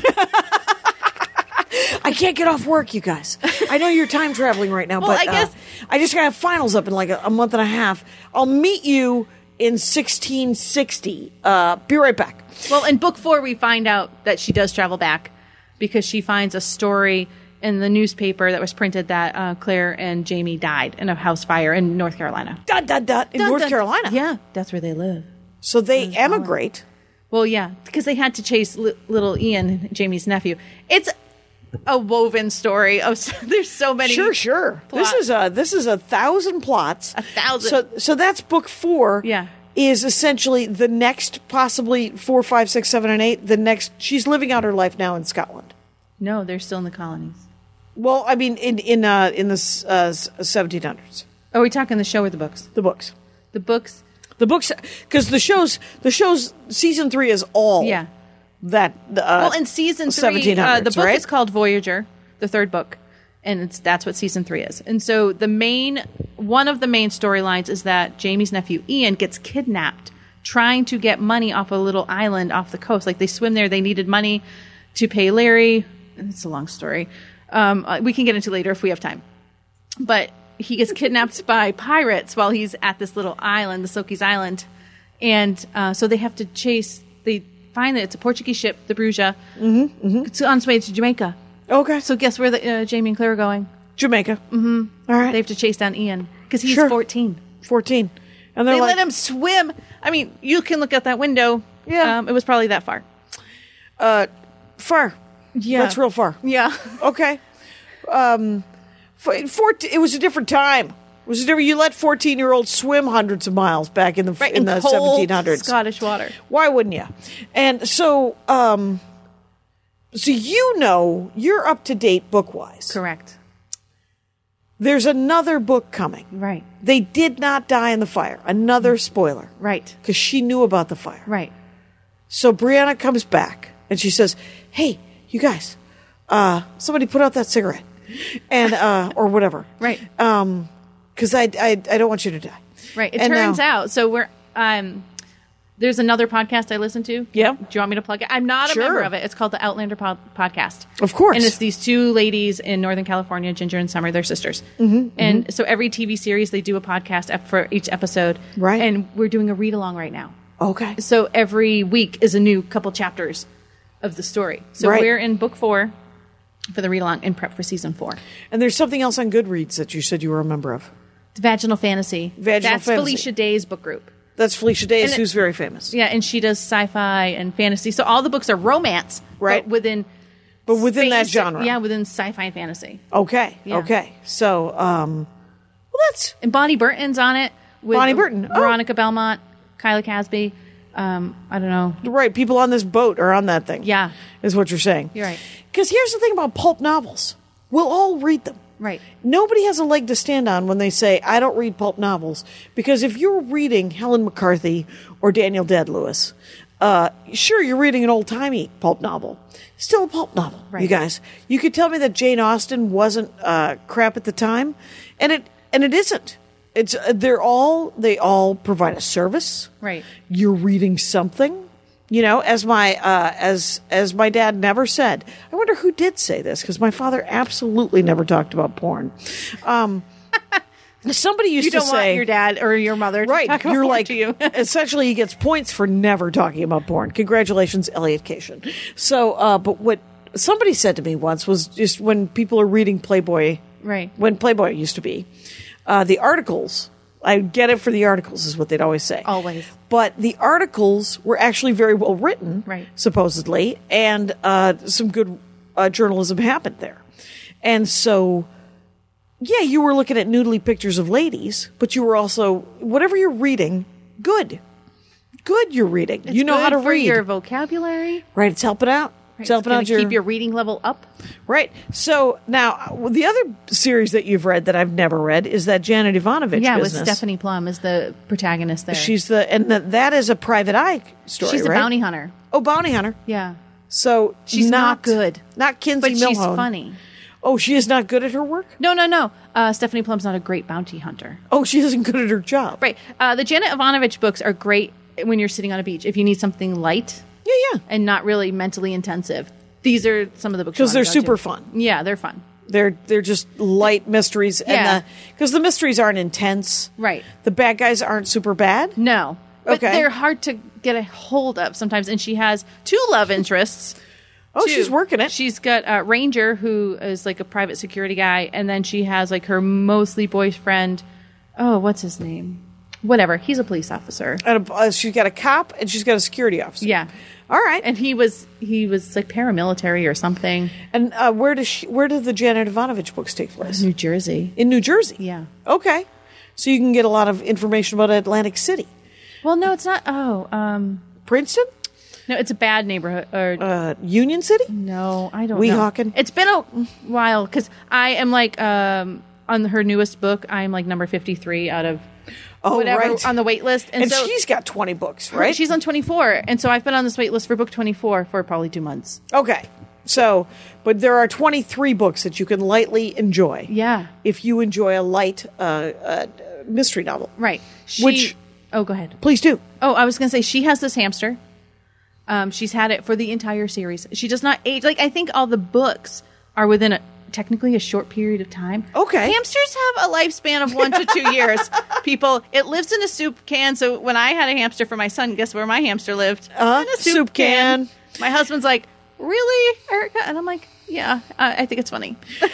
I can't get off work, you guys. I know you're time traveling right now, Well, but I guess- uh, I just got to have finals up in like a, a month and a half. I'll meet you in sixteen sixty. Uh, be right back. Well, in book four, we find out that she does travel back because she finds a story in the newspaper that was printed that uh, Claire and Jamie died in a house fire in North Carolina. Dot, dot, dot, in Dun, North dun. Carolina. Yeah, that's where they live. So they emigrate. Well, yeah, because they had to chase li- little Ian, Jamie's nephew. It's a woven story of there's so many. Sure, sure. plots. This is a this is a thousand plots. A thousand. So so that's book four. Yeah. Is essentially the next, possibly four, five, six, seven, and eight. The next, she's living out her life now in Scotland. No, they're still in the colonies. Well, I mean, in in uh, in the uh, seventeen hundreds. Are we talking the show or the books? The books, The books. the books, because the shows, the shows, season three is all Yeah. that. Uh, Well, in season three, seventeen uh, hundreds, the book right? is called Voyager, the third book, and it's that's what season three is. And so the main one of the main storylines is that Jamie's nephew Ian gets kidnapped, trying to get money off a little island off the coast. Like they swim there, they needed money to pay Larry. It's a long story. Um, uh, we can get into later if we have time. But he gets kidnapped by pirates while he's at this little island, the Silkies Island, and uh, so they have to chase. They find that it's a Portuguese ship, the Bruja. Mm-hmm, mm-hmm. It's on its way to Jamaica. Okay, So guess where the, uh, Jamie and Claire are going? Jamaica. Mm-hmm. All right, They have to chase down Ian because he's Sure. fourteen. fourteen, and they're They like, let him swim. I mean, you can look out that window. Yeah. um, it was probably that far. far. Yeah, That's real far. Yeah, Okay. Um, for, for, it was a different time, Was it ever you let fourteen-year-olds swim hundreds of miles back in the Right, in the cold seventeen hundreds? Scottish water. Why wouldn't you? And so, um, so you know, you're up to date book wise. Correct. There's another book coming. Right. They did not die in the fire. Another spoiler. Right. Because she knew about the fire. Right. So Brianna comes back and she says, "Hey, you guys, uh, somebody put out that cigarette, and uh, or whatever." Right. Um, because I, I I don't want you to die. Right. It And turns now- out, so we're um, there's another podcast I listen to. Yeah. Do you want me to plug it? I'm not Sure. a member of it. It's called the Outlander pod- Podcast. Of course. And it's these two ladies in Northern California, Ginger and Summer. They're sisters. Mm-hmm, and mm-hmm. so every T V series, they do a podcast ep- for each episode. Right. And we're doing a read along right now. Okay. So every week is a new couple chapters of the story. So Right. we're in book four for the read along in prep for season four. And there's something else on Goodreads that you said you were a member of. Vaginal Fantasy. Vaginal That's Fantasy. Felicia Day's book group. That's Felicia Days, And it- who's very famous. Yeah, and she does sci-fi and fantasy. So all the books are romance, Right. But within, But within that space- genre. Yeah, within sci-fi and fantasy. Okay. Yeah. Okay. So, um, well, that's And Bonnie Burton's on it. With Bonnie Burton. Oh. Veronica Belmont, Kyla Casby. Um, I don't know. right. People on this boat are on that thing. Yeah. Is what you're saying. You're right. Because here's the thing about pulp novels. We'll all read them. Right. Nobody has a leg to stand on when they say, I don't read pulp novels. Because if you're reading Helen McCarthy or Daniel Day-Lewis, uh, sure, you're reading an old-timey pulp novel. Still a pulp novel, Right. you guys. You could tell me that Jane Austen wasn't uh, crap at the time, and it and it isn't. It's uh, they're all they all provide a service. Right. You're reading something. You know, as my uh, as as my dad never said. I wonder who did say this, because my father absolutely never talked about porn. Um, somebody used You to don't say, want your dad or your mother to right? talk about You're porn like to you. essentially he gets points for never talking about porn. Congratulations, Elliot Cation. So, uh, but what somebody said to me once was just when people are reading Playboy, Right. When Playboy used to be, uh, the articles. I get it for the articles, is what they'd always say. Always. But the articles were actually very well written, Right. supposedly, and uh, some good uh, journalism happened there. And so, yeah, you were looking at noodly pictures of ladies, but you were also, whatever you're reading, good. Good you're reading. It's you know good how to for read. your vocabulary. Right, it's helping out. Right. It's helping gonna out your... keep your reading level up. Right. So now, well, the other series that you've read that I've never read is that Janet Ivanovich Yeah, business. with Stephanie Plum is the protagonist there. She's the, and the, that is a private eye story, She's a right? bounty hunter. Oh, bounty hunter. Yeah. So She's not good. Not Kinsey But Milhone. she's funny. Oh, she is not good at her work? No, no, no. Uh, Stephanie Plum's not a great bounty hunter. Oh, she isn't good at her job. Right. Uh, the Janet Ivanovich books are great when you're sitting on a beach. If you need something light Yeah, yeah. and not really mentally intensive, these are some of the books. you Because they're wanna go super to. fun. Yeah, they're fun. They're they're just light mysteries, Yeah. and because the, the mysteries aren't intense, Right. The bad guys aren't super bad. No. But Okay. they're hard to get a hold of sometimes. And she has two love interests. Oh, Two. she's working it. She's got uh, Ranger, who is like a private security guy. And then she has like her mostly boyfriend. Oh, what's his name? Whatever. He's a police officer. And a, uh, she's got a cop, and she's got a security officer. Yeah. All right. And he was he was like paramilitary or something. And uh, where does she, where do the Janet Ivanovich books take place? New Jersey. In New Jersey. Yeah. Okay. So you can get a lot of information about Atlantic City, Well, no, it's not. Oh, um, Princeton, no, it's a bad neighborhood. Or uh, Union City. no, I don't Weehawken? know. It's been a while because I am like um, on her newest book. I am like number fifty-three out of Oh, whatever right. on the wait list. And, And so she's got twenty books, right? she's on twenty-four. And so I've been on this wait list for book twenty-four for probably two months. Okay. So, but there are twenty-three books that you can lightly enjoy. Yeah. If you enjoy a light uh, uh, mystery novel. Right. She, Which- oh, go ahead. Please do. Oh, I was going to say she has this hamster. Um, she's had it for the entire series. She does not age. Like, I think all the books are within a technically a short period of time. Okay. Hamsters have a lifespan of one to two years. People, it lives in a soup can. So when I had a hamster for my son, guess where my hamster lived? Uh, in a soup can. My husband's like, really, Erica? And I'm like, yeah, I, I think it's funny.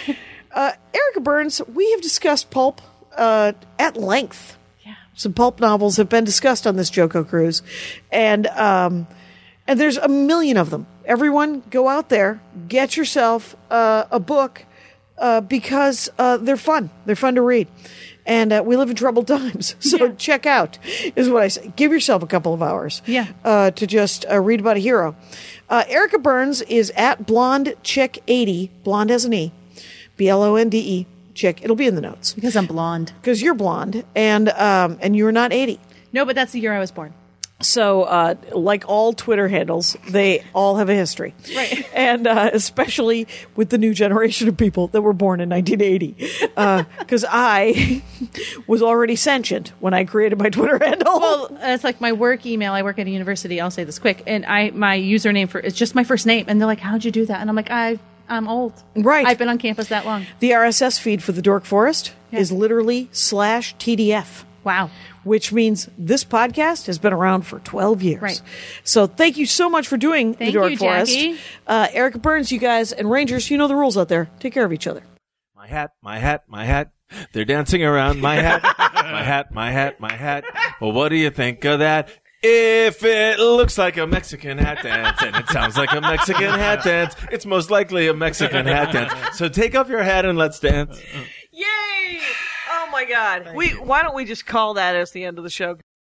Uh, Erica Burns, we have discussed pulp uh, at length. Yeah. Some pulp novels have been discussed on this Joko Cruise. And um, and there's a million of them. Everyone, go out there, get yourself uh, a book uh, because uh, they're fun. They're fun to read. And uh, we live in troubled times. So Yeah. check out, is what I say. Give yourself a couple of hours Yeah. uh, to just uh, read about a hero. Uh, Erica Burns is at Blonde Chick eighty, blonde as an E, B L O N D E, chick. It'll be in the notes. Because I'm blonde. Because you're blonde, and um, and you're not eighty. No, but that's the year I was born. So, uh, like all Twitter handles, they all have a history. Right. And uh, especially with the new generation of people that were born in nineteen eighty. Because uh, I was already sentient when I created my Twitter handle. Well, it's like my work email. I work at a university. I'll say this quick. And I my username for it's just my first name. And they're like, how'd you do that? And I'm like, I've, I'm old. Right. I've been on campus that long. The R S S feed for the Dork Forest Yeah. is literally slash T D F. Wow. Which means this podcast has been around for twelve years. Right. So thank you so much for doing Thank the Dork you, Forest. Jackie. Uh, Erica Burns, you guys, and Rangers, you know the rules out there. Take care of each other. My hat, my hat, my hat. They're dancing around my hat. My hat, my hat, my hat. Well, what do you think of that? If it looks like a Mexican hat dance and it sounds like a Mexican hat dance, it's most likely a Mexican hat dance. So take off your hat and let's dance. Yay! Oh my God. We why don't we just call that as the end of the show?